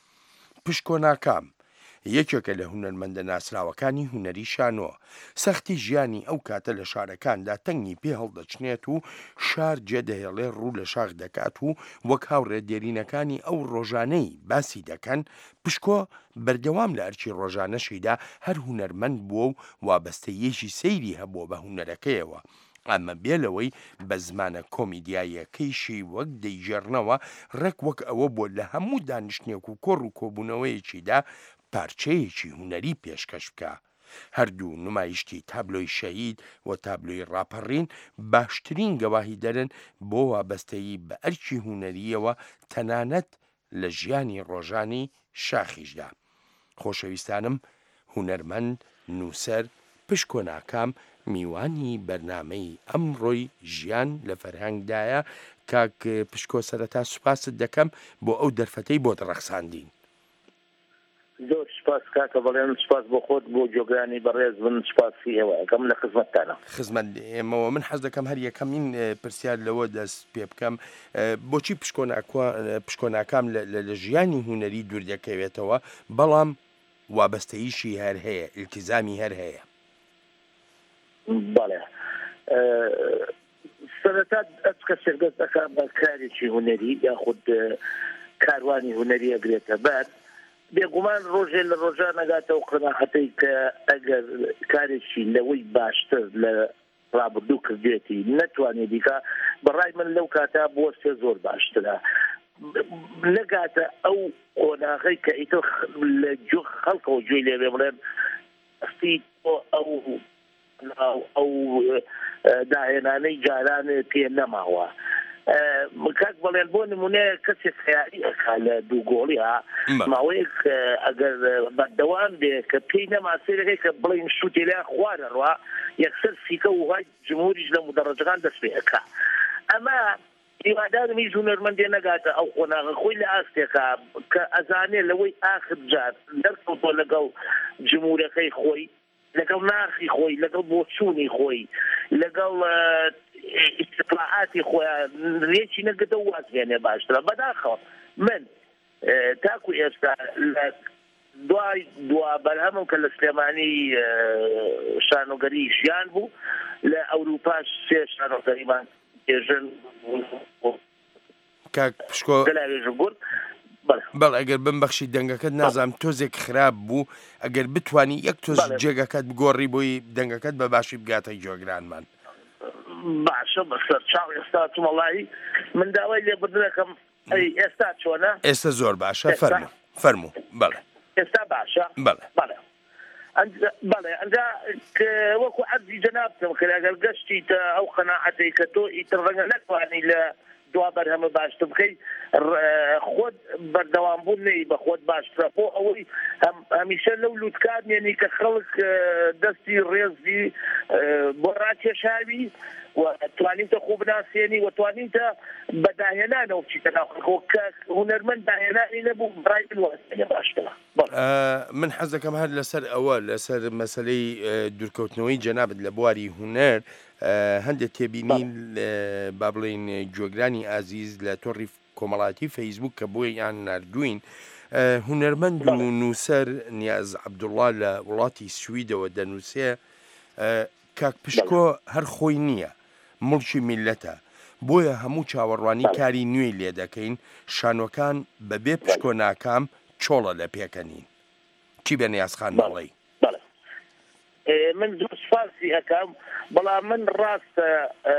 پشکۆناکام یەکێکە لە هوەرمەندە ناسراوەکانی هوەری شانۆ. سەختی ژیانی ئەو کاتە لە شارەکاندا تەنگی پێ هەڵدەچنێت و شار جێدەهێڵێ ڕوو لە شاخ دەکات و وەک هاوڕێ دێرینەکانی ئەو ڕۆژانەی باسی دەکەن. پشکۆ بەردەوام لە ئەرکی ڕۆژانەشیدا هەر هوەرمەند بووە و وابەستەیەکی سەیری هەبووە بە هوەرەکەیەوە. ئەمە بێلەوەی بە زمانە کۆمیدیایەکەیشی وەک دەیژێڕنەوە ڕێک وەک ئەوە بۆ لە هەموو دانیشتنێک و کۆڕ و کۆبوونەوەیەکیدا پارچەیەکی هوەری پێشکەش بکە. هەردوو نمایشتی تابلۆی شەهید و تابلۆی ڕاپەڕین باشترین گەواهی دەرن بۆ وابەستەیی بە ئەرکی هوەریەوە تەنانەت لە ژیانی ڕۆژانی شاخیشدا. خۆشەویستانم، هوەرمەند، نووسەر، پشکۆناکام میوانی بەرنامەی ئەمڕۆی ژیان لە فەرهەنگدایە. کاک پشکۆ سەرەتا سوپاست دەکەم بۆ ئەو دەرفەتەی بۆ دڕەخساندین. زۆر سپاس کاکە، بەڵێن سپاس بۆ خۆت بۆ جۆگرانی بەڕێز بن، سپاسی ئێوەکەم لە خزمەتتانە. خزمەت ئێمەوە من حەز دەکەم هەر یەکەمین پرسیار لەوە دەست پێ بکەم، بۆچی پشکۆناکام لە ژیانی هوەری دوور دەکەوێتەوە بەڵام وابەستەییشی هەر هەیە، ئیلتیزامی هەر هەیە؟ بەڵێ، سەرەتا ئەچ کەسێک دەست دەکات بە کارێکی هوەری یاخود کاروانی هوەری ئەگرێتە بەر، بێگومان ڕۆژێ لە ڕۆژان نەگاتەوە قەناعەتەی کە ئەگەر کارێکی لەوەی باشتر لە ڕابردوو کردێتی نەتوانێت دیکە، بەڕای من لەو کاتا بوەستێ زۆر باشترە. نەگاتە ئەو قۆناغی کە ئیتر لە جو خەڵکەوە گوێی لێ بڵێن ئەستی ئەو داهێنانەی جاران پێ نەماوە. کاک بەڵێن بۆ نمونەیە کەسێک خەیاری ئەکا لە دووگۆڵی ماوەیەک ئەگەر بەردەوام بێ کە پێی نەماسێرەکەی کە بڵین شووتی لای خوارە ڕوا یەکسەر سیکە و های جمهوریش لە مدەڕەجەکان دەست پێ ئەکا. ئەمە هیوادارم هیچ هوەرمەندێ نەگاتە ئەو قۆناغە خۆی لە ئاستێکە کە ئەزانێ لەوەی ئاخر جار دەرکەوتۆ لەگەڵ جمهورەکەی خۆی لەگەڵ ناخی خۆی لەگەڵ بۆچوونی خۆی لەگەڵ استطلاعاتی خۆیان ڕێکی نەگەتە وازێنێ باشترە بەداخەوە من تاکو ئێستا لە دوای بەرهەمم کە لە سلێمانی شانۆگەری ژیان بوو لە ئەوروپاش 3 شانۆگەریمان ێژن کاک پشکۆ بەڵ ئەگەر بمبەخشی دەنگەکەت نازانم تۆزێک خراپ بوو ئەگەر بتانی یەک تۆز جێگەکەت بگۆڕی بۆی دەنگەکەت بە باشی بگاتە جۆگرانمان باشە بەسەر چاو ئێستا وەڵاهی من داوای لێبردنەکەم ئەی ئێستا چۆنە ئێستا زۆر باشە فەرموو بەڵێ ئێستا باشە بەڵێ ئەنجا وەکو عەرزی جەنابتم کرد ئەگەر گەشتیتە ئەو قەناعەتەی کە تۆ ئیتر ڕەنگە نەتوانی لە دوا بەرهەمە باشتر بکەی خۆت بەردەوامبوون نەی بە خۆت باشترە بۆ ئەوەی هەمیشە لەو لووتکارمێنی کە خەڵک دەستی ڕێزی بۆ ڕاکێشاوی و توانیتە خوب ناسێنی و توانیتە بەداهێنانەوە بچیتە ناو خەڵکەوە کە هونەرمەند داهێنانی نەبوو بڕای بنوەستێنێ باشترە من حەز دەکەم هەر لەسەر ئەوە لەسەر مەسەلەی دوورکەوتنەوەی جەنابەت لە بواری هونەر هەندێک تێبینین با بڵێن جۆگرانی ئازیز لە تۆڕی کۆمەڵاتی فەیسبوک کە بۆی یان نردوین هونەرمەند و نووسەر نیاز عەبدوڵڵا لە وڵاتی سویدەوە دەنووسێ کاک پشکۆ هەر خۆی نییە مڵکی میلەتە بۆیە هەموو چاوەڕوانی کاری نوێی لێ دەکەین شانۆکان بەبێ پشکۆ ناکام چۆڵە لە پێکەنین چی بە نیازخان بەڵێ من زۆر سپاسی ئەەکەم بەڵام من ڕاستە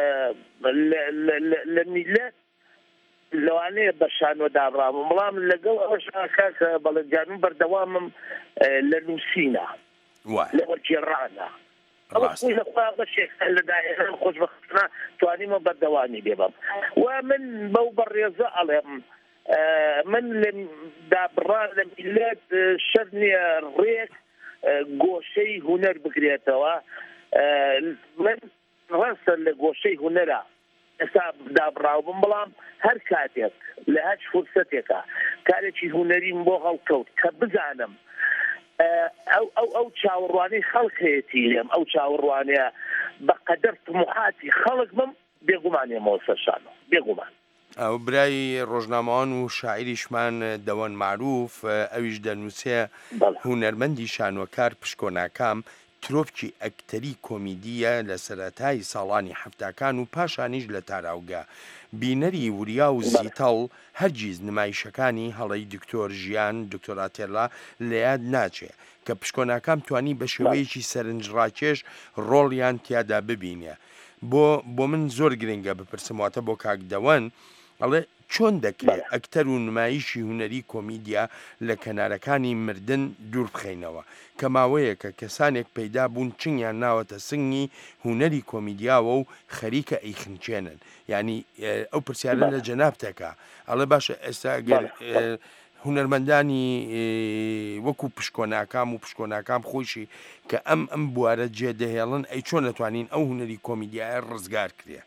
لە میلەت لەوانەیە بە شانۆ دابڕامم بەڵام لەگەڵ ئەوەشاکە کە بەڵێنجانم بەردەوامم لە نووسینە لە وەرگێڕانە ئەوەی لەخوا بەشێک لەداهێنان خۆشبەختانە توانیمە بەردەوانی بێبم و من بەو بەڕێزە ئەڵێم من لە دابڕان لە میلەت شەر نییە ڕێک گۆشەی هونەر بگرێتەوە من ڕاستە لە گۆشەی هونەرە ئێستا دابڕاو بم بەڵام هەر کاتێک لە هەچ فرسەتێکە کارێکی هونەریم بۆ هەڵکەوت کە بزانم ئەو چاوەڕوانەی خەڵک هەیەی لێم ئەو چاوەڕوانەیە بەقەدەر طموحاتی خەڵک بم بێگومانێمەوە سەرشانەوە بێگومان ئەو برای ڕۆژنامەوان و شاعریشمان دەوەن معروف ئەویش دەنووسێ هونەرمەندی شانۆکار پشکۆناکام ترۆپکی ئەکتەری کۆمیدیە لە سەرەتای ساڵانی حەفتاکان و پاشانیش لە تاراوگا بینەری وریا و زیتەڵ هەرگیز نمایشەکانی هەڵەی دکتۆر ژیان دکتۆراتێلا لە یاد ناچێ کە پشکۆناکام توانی بە شێوەیەکی سەرنجڕاکێش ڕۆڵیان تیادا ببینێ بۆ من زۆر گرنگە بپرسمواتە بۆ کاکدەوەن ئەڵێ چۆن دەکرێت ئەکتەر و نمایشی هونەری کۆمیدیا لە کەنارەکانی مردن دوور بخەینەوە کە ماوەیەکە کەسانێک پەیدا بوون چنگیان ناوەتە سنگی هونەری کۆمیدیاوە و خەریکە ئەیخنچێنن یعنی ئەو پرسیارە لە جەنابتەکە ئەڵێ باشە ئێستا گەر هونەرمەندانی وەکو پشکۆناکام و پشکۆناکام خۆشی کە ئەم بوارە جێدەهێڵن ئەی چۆن دەتوانین ئەو هونەری کۆمیدیایە ڕزگار کرێ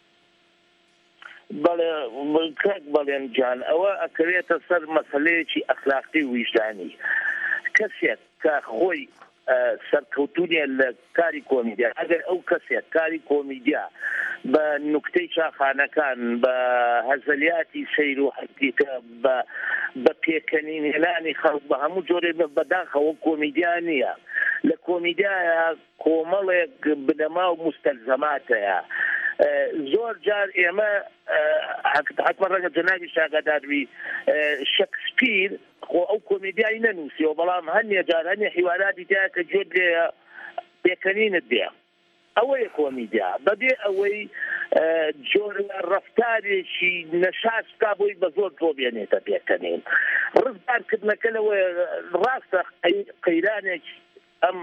بەڵێ بەڵێن جان ئەوە ئەکرێتە سەر مەسەلەیەکی ئەخلاقی ویژدانی کەسێک کە خۆی سەرکەوتونیە لە کاری کۆمیدیا ئەگەر ئەو کەسێک کاری کۆمیدیا بە نوکتەی چاخانەکان بە هەزەلیاتی سەیر و حەقیقە بە پێکەنین هێنانی خەڵک بە هەموو جۆرێ بەداخەوە کۆمیدیا نییە لە کۆمیدیایە کۆمەڵێک بنەما و مستەلزەماتەیە زۆر جار ئێمە حتمما ڕەنگە جەنابی شاگاداروی شەکسپیر خۆ ئەو کۆمیدیای نەنووسیەوە بەڵام هەنێ جار هەنێ حیواراتی تایە کە گوێت لێ پێکەنینت دێ ئەوەیە کۆمیدیا بەبێ ئەوەی جۆرە ڕەفتارێکی نەشاش بکا بۆی بە زۆر تۆ بێنێتە پێکەنین ڕزگارکردنەکە لەوە ڕاستە قەیرانێکی ئەم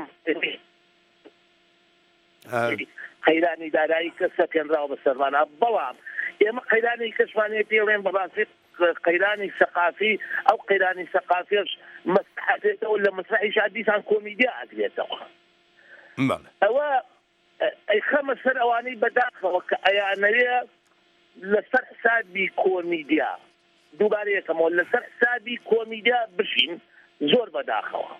قەیرانی دارایی کە سەپێنراوە بە سەرمانە بەڵام ئێمە قەیرانی کەشمانەیە پێڵێن بەڕاستی قەیرانی سەقافی ئەو قەیرانی سەقافیش مەسحەتێتەوە لە مەسرحی شادیسان کۆمیدیا ئەگرێتەوە ئەوە ئەی خەمە سەر ئەوانەی بەداخەوە کە ئەیانەوێ لەسەر حسابی کۆمیدیا دووبارە یەکەمەوە لەسەر حسابی کۆمیدیا بشین زۆر بەداخەوە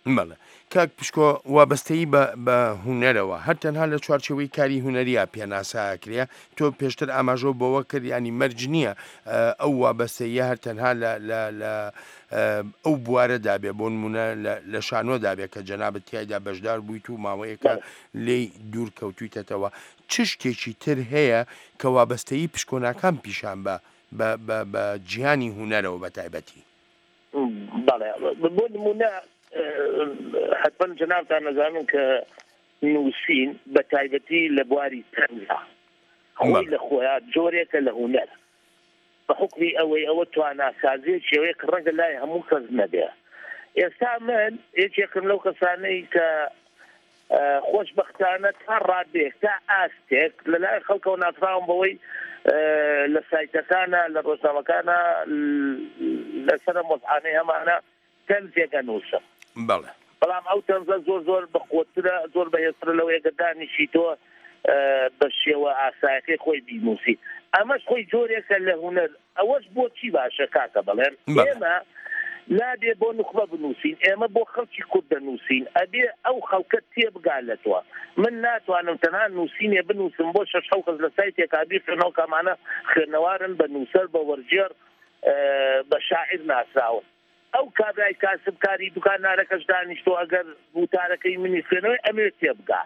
بەڵێ کاک پشکۆ وابەستەیی بە هوەرەوە هەر تەنها لە چوارچەوەی کاری هوەریە پێناساکرێ تۆ پێشتر ئاماژۆ بەوە کرد ینی مەرج نییە ئەو وابەستەیە هەر تەنها لە ئەو بوارەدا بێ بۆ نمونە لە شانۆدا بێ کە جەنابەت تیایدا بەشدار بوویت و ماوەیەکە لێی دوور کەوتویتەوە چ شتێکی تر هەیە کە وابەستەیی پشکۆناکان پیشان بە جیهانی هوەرەوە بە تایبەتی بەڵێ بۆ نمونە حتما جەنابتان نەزانن کە نووسین بە تایبەتی لە بواری تەنزە خۆی لە خۆیان جۆرێکە لە هوەر بە حکمی ئەوە تواناسازی شێوەیە کە ڕەنگە لای هەموو کەس نەبێ ئێستا من یەکێکم لەو کەسانەی کە خۆشبەختانە تا ڕادێک تا ئاستێک لەلای خەڵکەوە ناتراوم بەوەی لە سایتەکانە لە ڕۆژنامەکانە لەسەر مۆزعانەی هەمانە تەنزێکە نووسم بەڵێ بەڵام ئەو تەنزە زۆر بەخۆترە زۆر بەهێزترە لەوەیە کە دانیشی تۆ بە شێوە ئاسایەکەی خۆی بینووسی ئەمەش خۆی جۆرێکە لە هوەر ئەوەش بۆچی باشە کاکە بەڵێن ئێمە نابێ بۆ نوخبە بنووسین ئێمە بۆ خەڵکی کورد دەنووسین ئەبێ ئەو خەڵکە تێبگالێتەوە من ناتوانم تەنها نووسینێ بنووسم بۆ 6 کەس لە سایتێکا بیخێنەوە کەمانە خوێنەوارن بە نووسەر بە وەرجێر بە شاعیر ناسراون ئەو کابرای کاسبکاری دوکاندارەکەش دانیشتۆ ئەگەر وتارەکەی منی خوێنەوەی ئەمێ تێبگا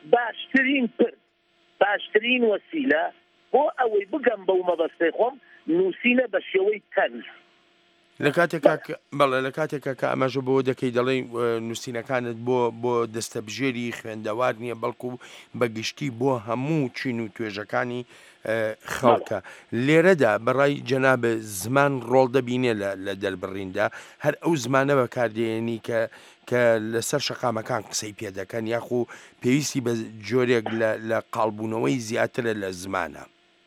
باشترین وەسیلە بۆ ئەوەی بگەم بەو مەبەستەی خۆم نووسینە بە شێوەی تەنز لە کاتێکە کە ئەمەژە بۆ دەکەی دەڵێ نووسینەکانت بۆ دەستەبژێری خوێندەوار نییە بەڵکو بەگشتی بۆ هەموو چین و توێژەکانی خەڵکە لێرەدا بەڕای جەنابە زمان ڕۆڵ دەبینێ لە دەربڕیندا هەر ئەو زمانە بەکاردێنی کە لەسەر شەقامەکان قسەی پێ دەکەن یاخو پێویستی بە جۆرێک لە قاڵبوونەوەی زیاترە لە زمانە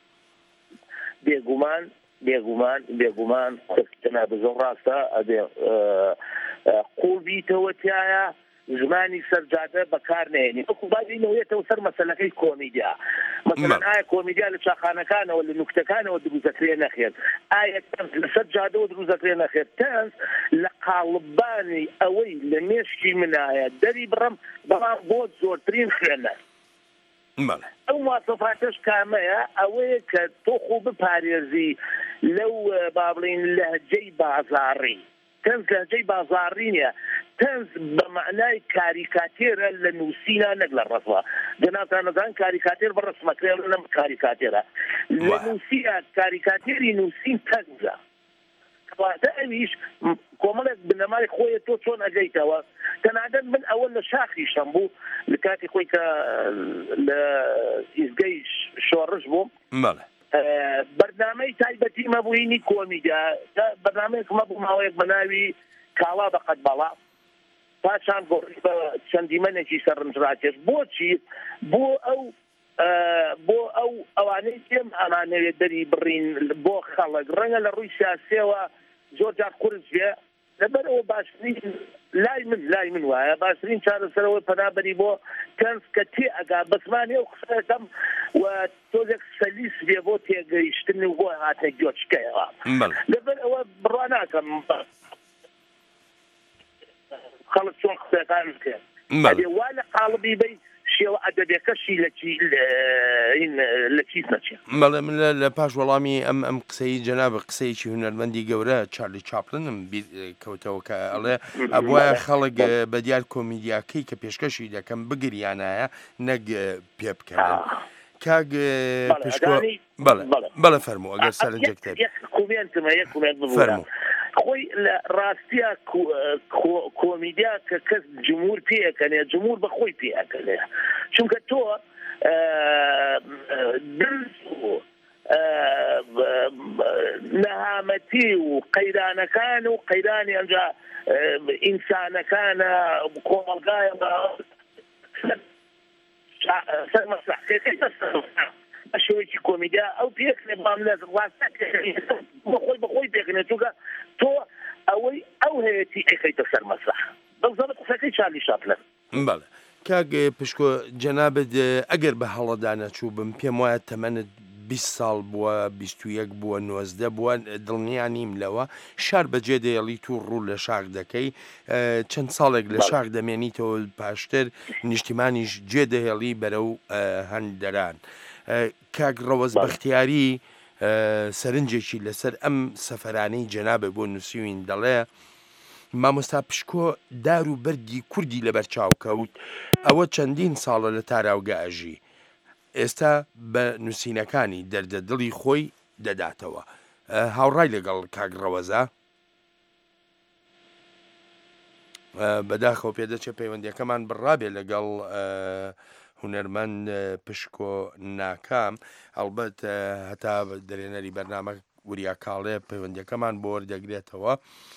بێگومان خۆستنا بزۆ ڕاستە ئەبێ قوڵبیتەوە تایە زمانی سەرجادە بەکار نێنی وەکو بابینەوەیەتەوە سەر مەسەلەکەی کۆمیدیا مەسەلەن ئایا کۆمیدیا لە چاخانەکانەوە لە نوکتەکانەوە دروزەکرێ نەخێت ئایا تەنز لەسەر جادەوە دروزەکرێ نەخێت تەنز لە قاڵبانی ئەوەی لە مێشکی منایە دەری بڕم بەڵام بۆ زۆرترین خوێنە ئەو مواسەفاتش کامەیە ئەوەیە کە تۆ خۆ بپارێزی لەو با بڵین لەهجەی بازاڕی تەنز لەهجەی بازاڕی نیە تەنز بە معنای کاریکاتێرە لە نووسینە نەک لە ڕەسمە جەنابتان نەزانن کاریکاتێر بە ڕەسمەکرێ لەم کاریکاتێرە لە نووسینە کاریکاتێری نووسین تەنزە کەواتە ئەویش کۆمەڵێک بنەمای خۆیە تۆ چۆن ئەگەیتەوە تەنانەت من ئەوە لە شاخیشم بوو لە کاتی خۆی کە لە ئیزگەی شۆڕش بووم بەرنامەی تایبەتی مەبووینی کۆمیدیا بەرنامەیەک مەبوو ماوەیەک بە ناوی کاوا بەقەت بەڵا پاشان گۆڕی بە چەندیمەنێکی سەرنجڕاکێش بۆچی بۆ ئەو ئەوانەی تێم ئەمانەوێت دەری بڕین بۆ خەڵک ڕەنگە لە ڕووی سیاسیەوە زۆر جار قورس بێ لەبەرەوە باشترین لای من وایە باشترین چارەسەرەوەی پەنابەری بۆ تەنز کە تێ ئەگا بەزمانی ئەو قسەکەم و تۆزێک سەلیس بێ بۆ تێگەیشتن و بۆ هاتە گوێچکەیەوە لەبەر ئەوە بڕوا ناکەم خەڵک چۆن قسەکان بکەن ئەبێ وا لە قاڵبی بەی شێوە ئەدەبێکەشی لە چیز نەچێت بەڵێ من لە پاش وەڵامی ئەم قسەی جەنابە قسەیەکی هونەرمەندی گەورە چارلی چاپلنم کەوتەوە کە ئەڵێ ئەبوایە خەڵک بە دیار کۆمیدیاکەی کە پێشکەشی دەکەم بگریانایە نەک پێ بکەن کاگ بەڵێ فەرموو ئەگەر سەرنجێک فەرموو خۆی لە ڕاستیە کۆمیدیا کە کەس جمهور پێەکەنێ جمهور بە خۆی پێەکەنێ چونکە تۆ درس و نەهامەتی و قەیرانەکان و قەیرانی ئەنجا ئینسانەکانە کۆمەلگایە سەر مەسرحەکەی بە شێوەیەکی کۆمیدیا ئەو پێکرێ بام لە بەخۆی پێکردێت چونکە تۆ ئەوەی ئەو هەیەی ئەیخەیتە سەر مەسرح بەڵام قسەکەی چارلی چاپلن بەڵێ کاک پشکۆ جەنابەت ئەگەر بە هەڵەدا نەچوو بم پێم وایە تەمەنت 20 ساڵ بووە 21 بووە 19 بووە دڵنیانیم لەوە شار بەجێ دەیەڵی تو ڕوو لە شاق دەکەی چەند ساڵێک لە شاق دەمێنیتەوە پاشتر نیشتیمانیش جێ دەهێڵی بەرەو هەندەران کاک ڕەوەز بەختیاری سەرنجێکی لەسەر ئەم سەفەرانەی جەنابێ بۆ نووسیوین دەڵێ مامۆستا پشکۆ دار و بەردی کوردی لەبەر چاوکەوت ئەوە چەندین ساڵە لە تاراوگە ئەژی ئێستا بە نووسینەکانی دەردە دڵی خۆی دەداتەوە هاوڕای لەگەڵ کاک ڕەوەزە بەداخەوە پێدەچێت پەیوەندیەکەمان بڕابێ لەگەڵ هونەرمەند پشکۆ ناکام ئەڵبەت هەتا دەرێنەری بەرنامە وریا کاڵێ پەیوەندیەکەمان بۆ وەردەگرێتەوە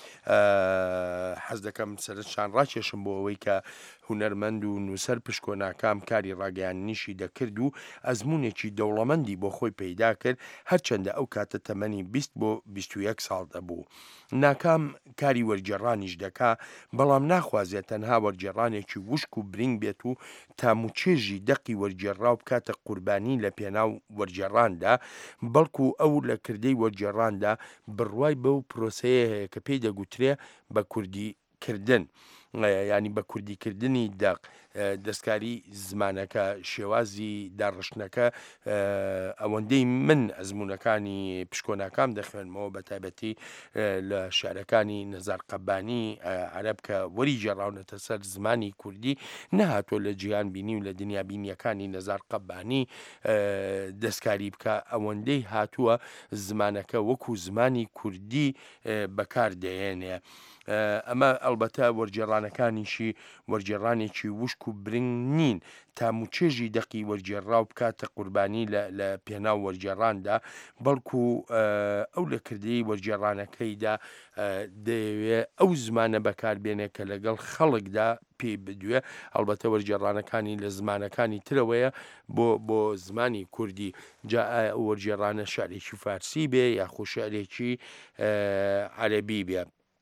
حەز دەکەم سەرنجشان ڕاکێشم بۆ ئەوەی کە هونەرمەند و نووسەر پشکۆ ناکام کاری ڕاگەیاندنیشی دەکرد و ئەزمونێکی دەوڵەمەندی بۆ خۆی پەیدا کرد هەرچەندە ئەو کاتە تەمەنی 20 بۆ 21 ساڵ دەبوو ناکام کاری وەرگێڕانیش دەکا بەڵام ناخوازێت تەنها وەرگێڕانێکی وشک و برنگ بێت و تاموچێژی دەقی وەرگێڕاو بکاتە قوربانی لە پێناو وەرگێڕاندا بەڵکو ئەو لە کردەی وەرگێڕاندا بڕوای بەو پرۆسەیە هەیە کە پێی دەگوترێ بە کوردیکردن ینی بە کوردیکردنی دەق دەستکاری زمانەکە شێوازی داڕشتنەکە ئەوەندەی من ئەزمونونەکانی پشکۆناکام دەخوێنمەوە بە تایبەتی لە شارەکانی نەزار قەبانی عەرەب کە وەری جێڕاونەتە سەر زمانی کوردی نەهاتۆ لە جیهان بینی و لە دنیا بینیەکانی نەزار قەبانی دەستکاری بکە ئەوەندەی هاتووە زمانەکە وەکو زمانی کوردی بەکاردەهێنێ ئەمە ئەلبەتە وەرگێڕانەکانیشی وەرگێڕانێکی وشک و برنگ نین تاموچێژی دەقی وەرگێڕاو بکاتە قوربانی لە پێناو وەرگێڕاندا بەڵکو ئەو لە کردەی وەرگێڕانەکەیدا دەیەوێ ئەو زمانە بەکاربێنێ کە لەگەڵ خەڵکدا پێی بدوێ ئەلبەتە وەرگێڕانەکانی لە زمانەکانی ترەوەیە بۆ زمانی کوردی جا وەرگێڕانە شارێکی فارسی بێ یاخۆ شارێکی عەرەبی بێ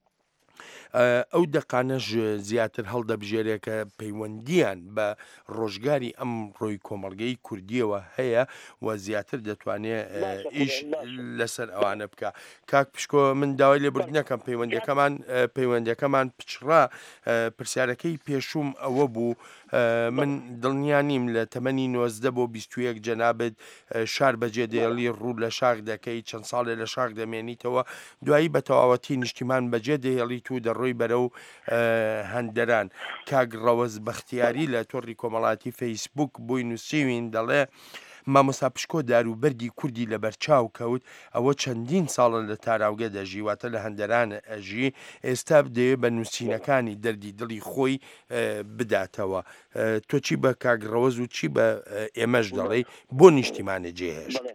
ئەو دەقانەش زیاتر هەڵدەبژێرێ کە پەیوەندیان بە ڕۆژگاری ئەم ڕۆی کۆمەڵگەی کوردیەوە هەیە و زیاتر دەتوانێت ئیش لەسەر ئەوانە بکە کاک پشکۆ من داوای لێبوردنەکەم پەیوەندەکەمان پچڕا پرسیارەکەی پێشوم ئەوە بوو من دڵنیانیم لە تەمەنی 19 بۆ 21 جەنابێت شار بەجێ دێڵی ڕوو لە شاق دەکەی چەند ساڵێ لە شاق دەمێنیتەوە دوایی بە تەواوەتی نیشتیمان بەجێ دەهێڵیت و دەڕۆی بەرەو هەندەران کاک ڕەوەز بەختیاری لە تۆڕی کۆمەڵاتی فەیسبوک بۆی نووسیوین دەڵێ مامۆستا پشکۆ دار و بەردی کوردی لەبەر چاو کەوت ئەوە چەندین ساڵە لە تاراوگە دەژی واتە لە هەندەرانە ئەژی ئێستا بدەوێت بە نووسینەکانی دەردی دڵی خۆی بداتەوە تۆ چی بە کاک ڕەوەز و چی بە ئێمەش دەڵێ بۆ نیشتیمانە جێهێشت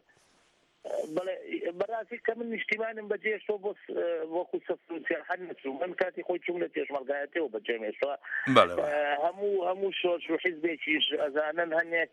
بەڕاستی کە من نیشتیمانم بەجێشتۆ بۆ وەکو سەفر هەر نەچوو من کاتی خۆی چوم لە پێشمەرگایەتەوە بەجێمێشتوە هەموو شۆش و حیزبێکیش ئەزانن هەنێک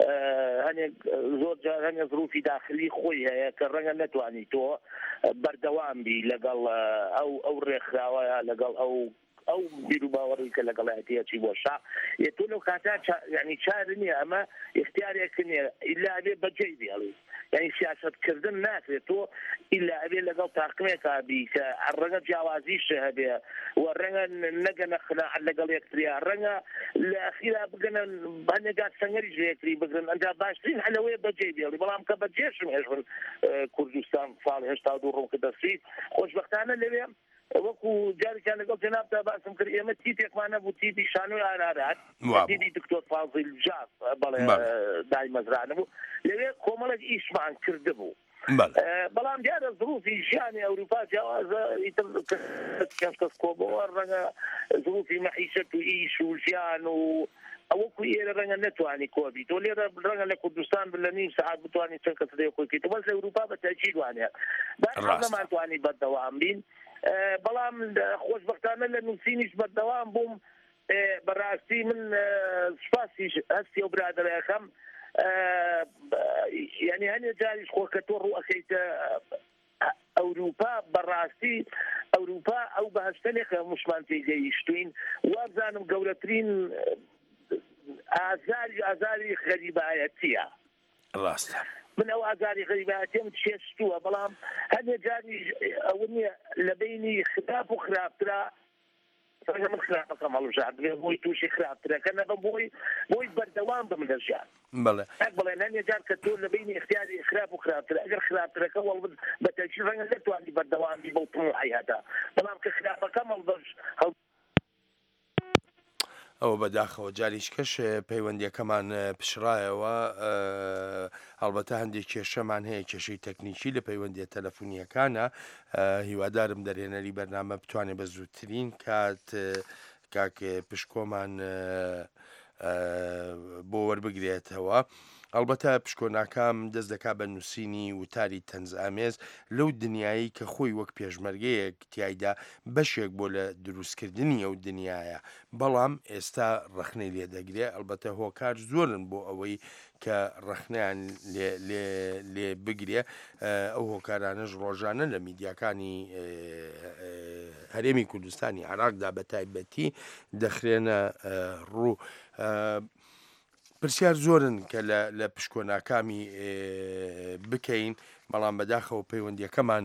زۆر جار هەنێک ظروفی داخلی خۆی هەیە کە ڕەنگە نەتوانی تۆ بەردەوام بی لەگەڵ ئەو ڕێکخراوەیە لەگەڵ ئەو بیر و باوەڕی کە لەگەڵایەتەیەکی بۆ شا تۆ لەو کاتا ینی چار نییە ئەمە اختیارێک نییە ئیلا ئەبێ بەجێی بێڵی ینی سیاسەتکردن ناکرێت تۆ ئیلا ئەبێ لەگەڵ تاقمێکا بی کە ڕەنگە جیاوازیش هەبێ و ڕەنگە نەگەنە خناعەت لەگەڵ یەکتریا ڕەنگە لە ئەخیرا بگەنە هەندێکا سەنگەری یەکتری بگرن ئەنجا باشترین هەلەوەیە بەجێی بێڵی بەڵام کە بەجێشم هێژن کوردستان ساڵ 82 ڕۆم کە دەستی خۆشبەختانە لەوێ وەکو جارێکیان لەگەڵ جەنابدا باسم کرد ئێمە تیپێکمانە بوو تیپی شانۆی ئارارات تیپی دکتۆر فازڵ جاف بەڵێ دای مەزرانە بوو لەوێ کۆمەڵێک ئیشمان کرده بوو بەڵام دیارە ظروفی ژیانی ئەوروپا جیاوازە کەس کەس کۆبەوە ڕەنگە ظروفی مەعیشەت و ئیش و ژیان و ئەوەکو ئێرە ڕەنگە نەتوانی کۆبی تۆ لێرە ڕەنگە لە کوردستان لە نیم سەعات بتوانانی چەند کەس لێ خۆی کەیت بەس لە ئەوروپا بە تەجیل وانەیە نەمانتوانی بەردەوام بین بەڵام خۆشبەختانە لە نووسینیش بەردەوام بووم بەڕاستی من سوپاسیش هەستی ئەو برادەرەکەم ینی هەنێ جاریش خۆ کە تۆ ڕوو ئەەکەیتە ئەوروپا بەڕاستی ئەوروپا ئەو بەهشتنێکە موشمان تێگەیشتوین وابزانم گەورەترین ئازاری غەریبایەتیە ڕاستە من ئەو ئازاری غەریبەتیم چێشتووە بەڵام هەندێ جاری ئەوە نییە لە بینی خراپ و خراپترا من خراپەکەم هەڵبژار بێ بۆی تووشی خراپترەکە نەبە بۆی بەردەوام بم لە ژیان بڵێ هەندێ جار کە تۆ لە بینی اختیاری خراپ و خراپتر ئەگەر خراپترەکە وەڵ بە تەکیل ڕەنگە نەتوانی بەردەوامی بەو طموحی هەتا بەڵام کە خراپەکەم هەڵبژ ئەوە بەداخەوە جاریش کەش پەیوەندیەکەمان پشرایەوە هەڵبەتە هەندێک کێشەمان هەیە کێشەی تەکنیکی لە پەیوەندیە تەلەفۆنیەکانە هیوادارم دەرێنەری بەرنامە بتوانێت بە زووترین کات کاک پشکۆمان بۆ وەربگرێتەوە. ئەلبەتە پشکۆناکام دەست دەکا بە نووسینی وتاری تەنزئامێز لەو دنیایی کە خۆی وەک پێشمەرگەیەک تایدا بەشێک بۆ لە دروستکردنی ئەو دنیاە بەڵام ئێستا ڕەخنەی لێ دەگرێ ئەلبەتە هۆکار زۆرن بۆ ئەوەی کە ڕەخنیان لێ بگرێ ئەو هۆکارانەش ڕۆژانە لە میدیاکانی هەرێمی کوردستانی عێراقدا بە تایبەتی دەخرێنە ڕوو. پرسیار زۆرن کە لە پشکۆناکامی بکەین بەڵام بەداخەوە پەیوەندیەکەمان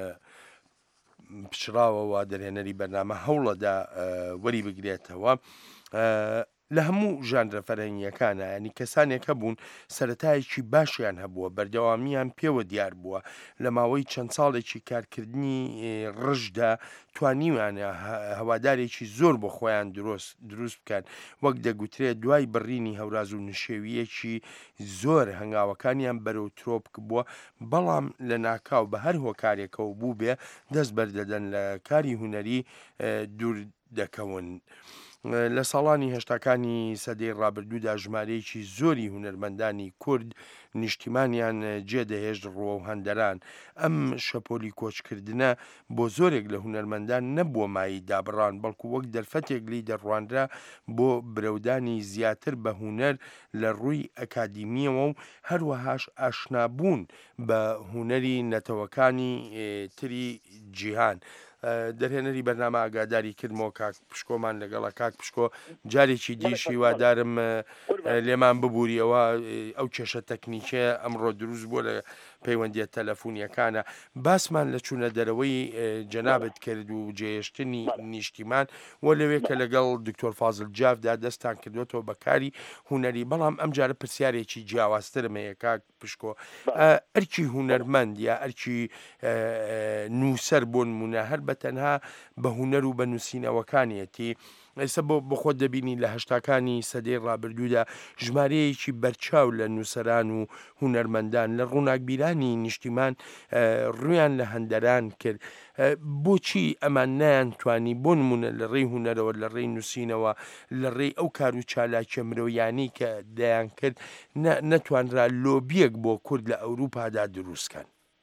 پشراوەوە دەرهێنەری بەرنامە هەوڵەدا وەری بگرێتەوە لە هەموو ژانرە فەرهەنگیەکانە ینی کەسانێکە بوون سەرەتایەکی باشیان هەبووە بەردەوامیان پێوە دیار بووە لە ماوەی چەند ساڵێکی کارکردنی ڕژدا توانیوانە هەوادارێکی زۆر بۆ خۆیان دروست بکەن وەک دەگوترێت دوای بڕینی هەوراز و نشێویەکی زۆر هەنگاوەکانیان بەرەو ترۆپک بووە بەڵام لە ناکاو بە هەر هۆکارێکەوە بوو بێ دەست بەردەدەن لە کاری هوەری دوور دەکەون. لە ساڵانی هێشتاکانی سەدەی ڕابردوودا ژمارەیەکی زۆری هونەرمەندانی کورد نیشتیمانیان جێدەهێشت ڕۆ و هەندەران ئەم شەپۆلی کۆچکردنە بۆ زۆرێک لە هونەرمەندان نەبووە مای دابڕان بەڵکو وەک دەرفەتێک لی دەڕوانرا بۆ برەودانی زیاتر بە هونەر لە ڕووی ئەکادیمیەوە و هەروەهاش ئاشنابوون بە هونەری نەتەوەکانی تری جیهان. دەرهێنەری بەرنامە ئاگاداری کردمەوە کاک پشکۆمان لەگەڵە کاک پشکۆ جارێکی دیشی وادارم لێمان ببووریەوە ئەو کێشە تەکنیکە ئەمڕۆ دروست بووە لە پەیوەندیە تەلەفۆنیەکانە باسمان لە چوونە دەرەوەی جەنابەت کرد و جێهێشتنی نیشتیمان وە لەوێ کە لەگەڵ دکتۆر فازڵ جافدا دەستان کردوێتەوە بەکاری هوەری بەڵام ئەم جارە پرسیارێکی جیاوازترم هەیە کاک پشکۆ ئەرکی هوەرمەند یا ئەرکی نووسەر بۆ نمونە هەر بەتەنها بە هوەر و بە نووسینەوەکانیەتی ئێستا بۆ خۆت دەبینی لە هەشتاکانی سەدەی ڕابردوودا ژمارەیەکی بەرچاو لە نووسەران و هوەرمەندان لە ڕووناکبیرانی نیشتیمان ڕویان لە هەندەران کرد بۆچی ئەمان نەیانتوانی بۆ نمونە لە ڕێی هوەرەوە لە ڕێی نووسینەوە لە ڕێی ئەو کار و چالاکیە مرۆیانی کە دەیان کرد نەتوانرا لۆبیەک بۆ کورد لە ئەوروپادا دروستکەن.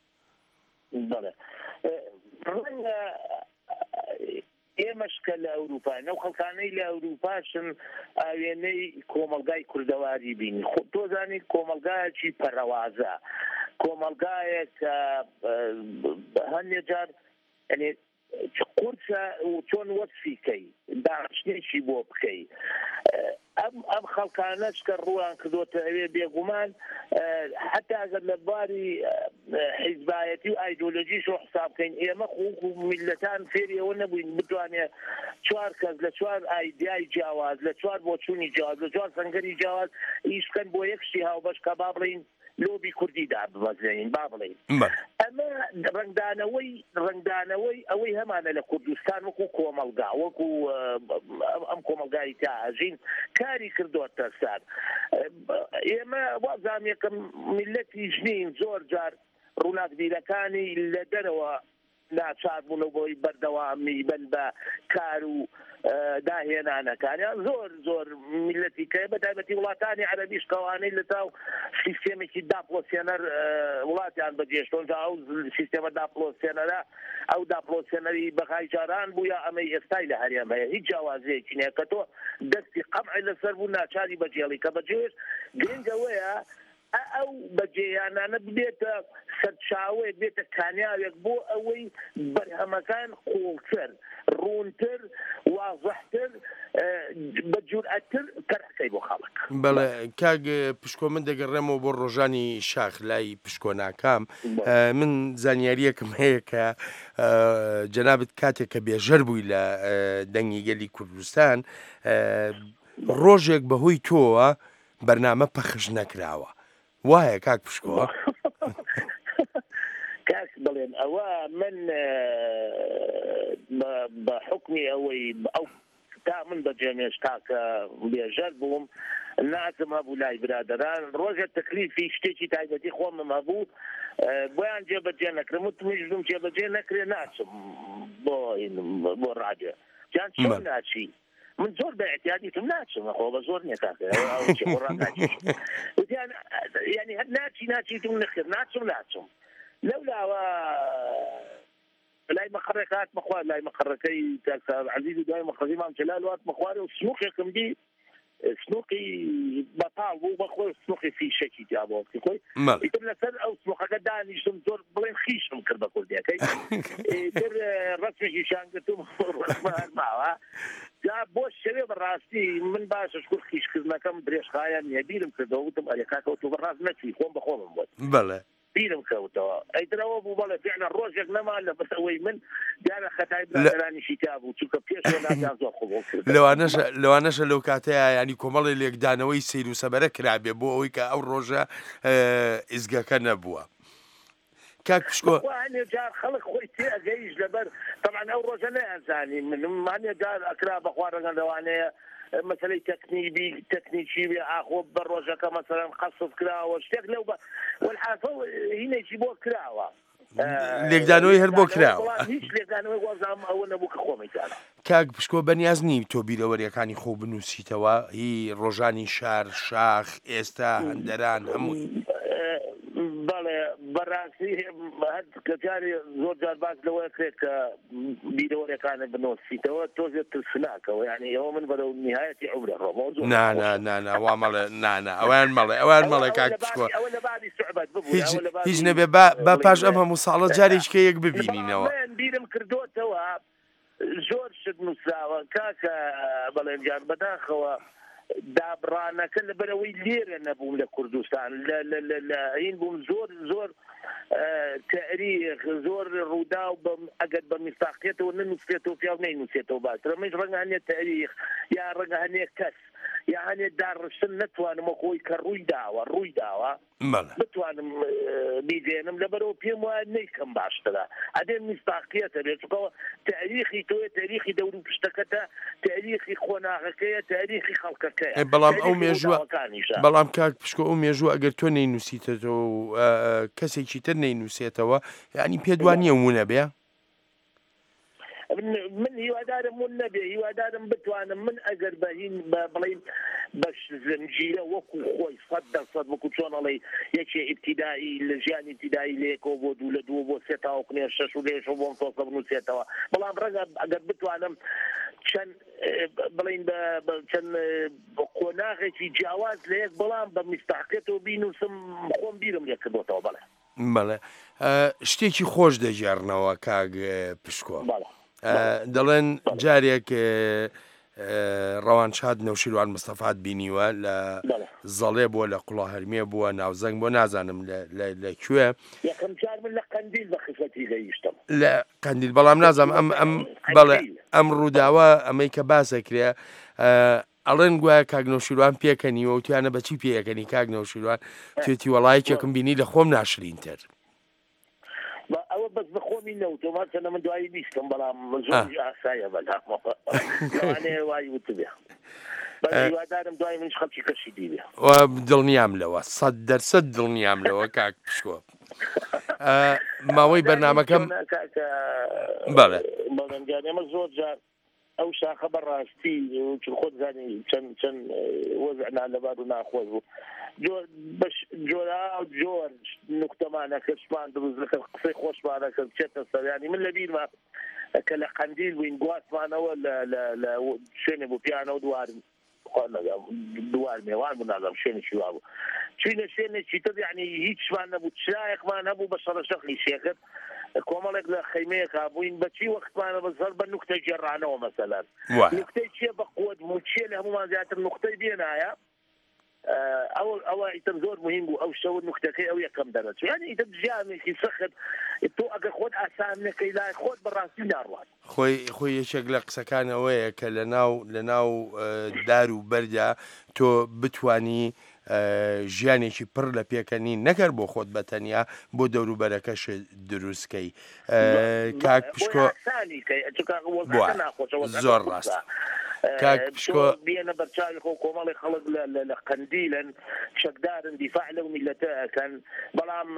ئێمەش کە لە ئەوروپا نەو خەڵکانەی لە ئەوروپاشن ئاوێنەی کۆمەلگای کوردەواری بین تۆزانی کۆمەلگایەکی پەرەوازە کۆمەلگایەک هەندێک جار قورسە و چۆن وەسفیکەی داعشنێکی بۆ بکەی ئەم خەڵکانەش کە ڕوان کردوتە ئەوێ بێگومان حتا ئەگەر لە باری حیزبایەتی و ئایدۆلۆژیش حساب بکەین ئێمە خوک و میلەتان فێری ئەوە نەبووین بتوانێت چوار کەس لە چوار ئایدیای جیاواز لە چوار بۆچوونی جیاواز لە چوار سەنگەری جیاواز ئیش بکەن بۆ یەکشتی هاوبەش کە با بڵێین لۆبی کوردیدا ببەزێنین با بڵێین ئەمە ڕنگدانەوەی ئەوەی هەمانە لە کوردستان وەکو کۆمەلگا وەکو ئەم کۆمەلگای تاژین کاری کردوتە سەر ئێمە وازانێکم میلەتی ژنین زۆر جار ڕووناکبیرەکانی لە دەرەوە ناچار بوونەوە بۆی بەردەوامی بن بە کار و داهێنانەکانیان زۆر میلەتی کە بەتایبەتی وڵاتانی عەرەبیش کەوانەی لە تاو سیستێمێکی داپلۆسێنەر وڵاتیان بەجێشتۆن ئەو سیستێمە داپلۆسێنەرە ئەو داپلۆسێنەری بەخای جاران بوو یا ئەمەی ئێستای لە هەرێم هەیە هیچ جیاوازەیەکی نییە کە تۆ دەستی قەمعی لەسەر بوو ناچاری بەجێڵی کە بەجێش گرنگەوەیە ئەو بەجێیانانە بێتە سەرچاوەیەک بێتە کامیاوێک بۆ ئەوەی بەرهەمەکان قوڵتر ڕوونتر وازەحتر بە جورئەتر تەرحکەی بۆ خەڵک بەڵێ کاگ پشکۆ من دەگەڕێمەوە بۆ ڕۆژانی شاخ لای پشکۆناکام من زانیاریەکم هەیە کە جەنابەت کاتێک کە بێژەر بووی لە دەنگی گەلی کوردستان ڕۆژێک بەهۆی تۆوە بەرنامە پەخش نەکراوە وایە کاک پشکۆ؟ کاک بڵێن ئەوە من بە حکمی ئەوەی ئەو تا من بەجێمێش تاکە بێژەر بووم ناچم هەبوو لای برادران ڕۆژە تەکلیفی شتێکی تایبەتی خۆمم هەبوو بۆیان جێبەجێ نەکرم و تمیژم جێبەجێ نەکرێ ناچم بۆ ڕادیۆ جان چۆن ناچی من زۆر بە احتیاطیتم ناچم خۆ بە زۆر نییە کاکە یعنی هەر ناچیتم نەخێر ناچم لەولاوە لای مەقڕێکات مەخوار لای مەقڕەکەی عەزیز و دوای مەقڕەکەی مام جەلال هات مەخوارێ و سنووقێکم دی سنووقی بەتاڵ بوو بەخۆی سنووقی فیشەکی جابەوە خۆی ئیتر لەسەر ئەو سنووقەکە دانیشتم زۆر بڵێن خیشم کرد بە کوردیەکەی ئیتر ڕەسمێکی شانگرتم ڕەسمە هەرماوە جا بۆ شەوێ بەڕاستی من باشە شکر خیشکردنەکەم درێژخایان نییە بیرم کردەوە وتم ئەرێ کاکە تۆ بەڕاست نەچووی خۆم بە خۆمم بووت بەڵێ بیرم کەوتەوە ئەیدرەوە بوو بەڵێ فعلا ڕۆژێک نەمان لە بەسەوەی من دیارە خەتای برادرانیشی تا بوو چونکە پێشەوە نادیان زۆر خۆم کرد لەوانەشە لەو کاتەیە ینی کۆمەڵی لێکدانەوەی سیر و سەبەرە کرابێ بۆ ئەوەی کە ئەو ڕۆژە ئیزگەکە نەبووە کاک پشکۆ هەنێ جار خەڵک خۆی تێگەیش لەبەر تەمان ئەو ڕۆژە نەیانزانی من هەنێ جار ئەکرا بەخوا ڕەنگە لەوانەیە مەسەلەی تەکنیکی بێ ئاخۆ بە ڕۆژەکە مەسەلەن قەسف کراوە شتێک لەو بە والحافە هینێکی بۆ کراوە لێکدانەوەی هەر بۆ کراوە هیچ لێکدانەوەی وەزام ئەوە نەبوو کە خۆمی جارە کاک پشکۆ بەنیاز نی تۆ بیرەوەریەکانی خۆ بنووسیتەوە هی ڕۆژانی شار شاخ ئێستا هەندەران هەمووی بەڵێ بەڕاستی کە جارێ زۆر جار باس لەوەیە کرێت کە بیرەوەریەکانە بنووسیتەوە تۆزێت ترسناکەوە یعنی ئەوە من بەرەو نهایەتی عمرە ڕۆمە وا مەڵێ ئەویان مەڵێ کاک پشکۆ هیچ نەبێ بە پاش ئەم هەموو ساڵە جارێککە یەک ببینینەوە بیرم کردوتەوە زۆر شت نووسراوە کاکە بەڵێن جان بەداخەوە دابڕانەکە لەبەرەوەی لێرە نەبووم لە کوردستان لە هین بووم زۆر تاریخ زۆر ڕوودا و ئەگەر بە میستاقیەتەوە ننووسێتەوە پیا نەینووسێتەوە باشترە من ڕەنگە هەنێ تاریخ یا ڕەنگە هەنێ کەس یا هەنێ داڕشتن نەتوانم خۆی کە ڕووی داوە بتوانم بیدێنم لەبەرەوە پێم وایە نەیکەم باشترە ئەدێ میستاقیەتە بێت چونکەوە تاریخی تۆیە تاریخی دەور و پشتەکەتە تاریخی خۆناغەکەیە تاریخی خەڵکەکەیە بەڵام ئەو مێژووە بەڵام کاک پشکۆ ئەو مێژووە ئەگەر تۆ نەینووسیتەوە کەسێکی تر نەینووسێتەوە یعنی پێدوانیە وونە بێ من هیوادارم ون نەبێ هیوادارم بتوانم من ئەگەر بەهین بڵین بەش زنجیرە وەکو خۆی 100% وەکو چۆنەڵی یەکێ ئیبتیدایی لە ژیانی ئیبتیدایی لێکەوە بۆ دوو لە دووە بۆ سێ تاوەکو شەش و لێش بۆم تۆسە بنووسێتەوە بەڵام ڕەنگە ئەگەر بتوانم چەند بڵین چەند قۆناغێکی جیاواز لە یەک بەڵام بە میستاقیەتەوە بینووسم خۆم بیرم لێ کردوتەوە بەڵێ شتێکی خۆش دەژێڕنەوە کاک پشکۆ دەڵێن جارێک ڕەوانشاد نەوشیروان مستەفات بینیوە لە زەڵێ بووە لە قوڵا هەرمێ بووە ناوزەنگ بۆ نازانم لەکوێ یەکەم جار من لە قەندیل بە خزمەتی گەیشتم لە قەندیل بەڵام نازانم بەڵێ ئەم ڕووداوە ئەمەی کە باسەکرێ ئەڵێن گوایە کاک نەوشیروان پێکەنیوە و توانە بەچی پێەکەنی کاک نەوشیروان توێتی وەڵایەکێکم بینی لە خۆم ناشرینتر ئەوە بەس بەخۆمی نەوتۆماتەنە من دوایی بیستم بەڵام زۆر ئاسایە بەلامەوانێ وای وتبێ بەهیوادارم دوای منش خەڵکی کەشی دیبێ دڵنیام لەوە 100% دڵنیام لەوە کاک پشکۆ ماوەی بەرنامەکەم بەڵێ بەڵێنجانێمە زۆر جار ئەو شاخە بەڕاستی خۆت زانی چەند وەزعنا لەبار و ناخۆش بوو جۆرا جۆر نوختەمانە کەشمان دروست دەکەن قسەی خۆشمانە کە بچێتە سەریانی من لە بیرمە کە لە قەندیل بووین گواتمانەوە لە شوێنێ بوو پیانەوە دووار میێوان بوو نازانم شوێنێکی وا بوو چوینە شوێنێکی تر یعنی هیچمان نەبوو چرایەکمان هەبوو بە شەڕەشەقی شێکرد کۆمەڵێک لە خەیمەیەکا بووین بەچی وەختمانە بەسەر بە نوختەی گێڕانەوە مەسەلەن نوختەی چیە بە قوت بوو چیە لە هەمومان زیاتر نوختەی بێنایە ئەوە ئیتر زۆر مهم بوو ئەو شەو نوختەکەی ئەو یەکەم دەرەچ یعنی ئیتر ژیانێکی سەخت تۆ ئەگەر خۆت ئاسان نەکەی لای خۆت بەڕاستی ناڕوات خۆی یەکێک لە قسەکانەوەیە کە لە ناو دار و بەردا تۆ بتانی ژیانێکی پڕ لە پێکەنی نەکەر بۆ خۆت بەتەنیا بۆ دەوروبەرەکەش دروستکەی کاک پشکۆ زۆر ڕاست کاک پشکۆ بێنە بەرچاوی خۆ کۆمەڵی خەڵک لە قەندیلن شەکدارن دیفاع لەو میلەتەکەن بەڵام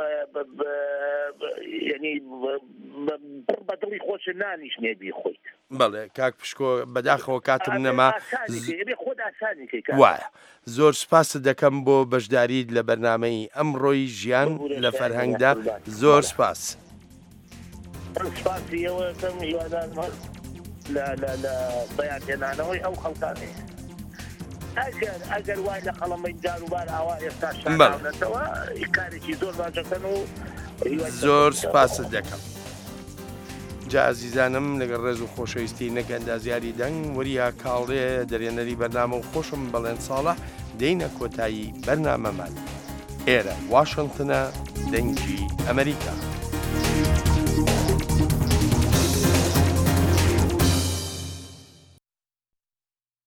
ینی بەدڵی خۆش نانیش نێبی خۆیت بەڵێ کاک پشکۆ بەداخەوە کاتم نەما وایە زۆر سپاست دەکەم بۆ بەشداریت لە بەرنامەی ئەمڕۆی ژیان لە فەرهەنگدا زۆر سپاس لە بەیانهێنانەوەی ئەو خەڵکانەیە ئەگەر وای لە خەڵەمەی جاروبار ئاوا ئێستا شانەوە کارێکی زۆر باشەکەن و زۆر سپاست دەکەم جا ئازیزانم لەگەڵ ڕێز و خۆشەویستی نەگەندازیاری دەنگ وەریا کاڵێ دەرێنەری بەرنامە و خۆشم بەڵێن ساڵە دەینە کۆتایی بەرنامەمان ئێرە واشنگتنە دەنگی ئەمریکا.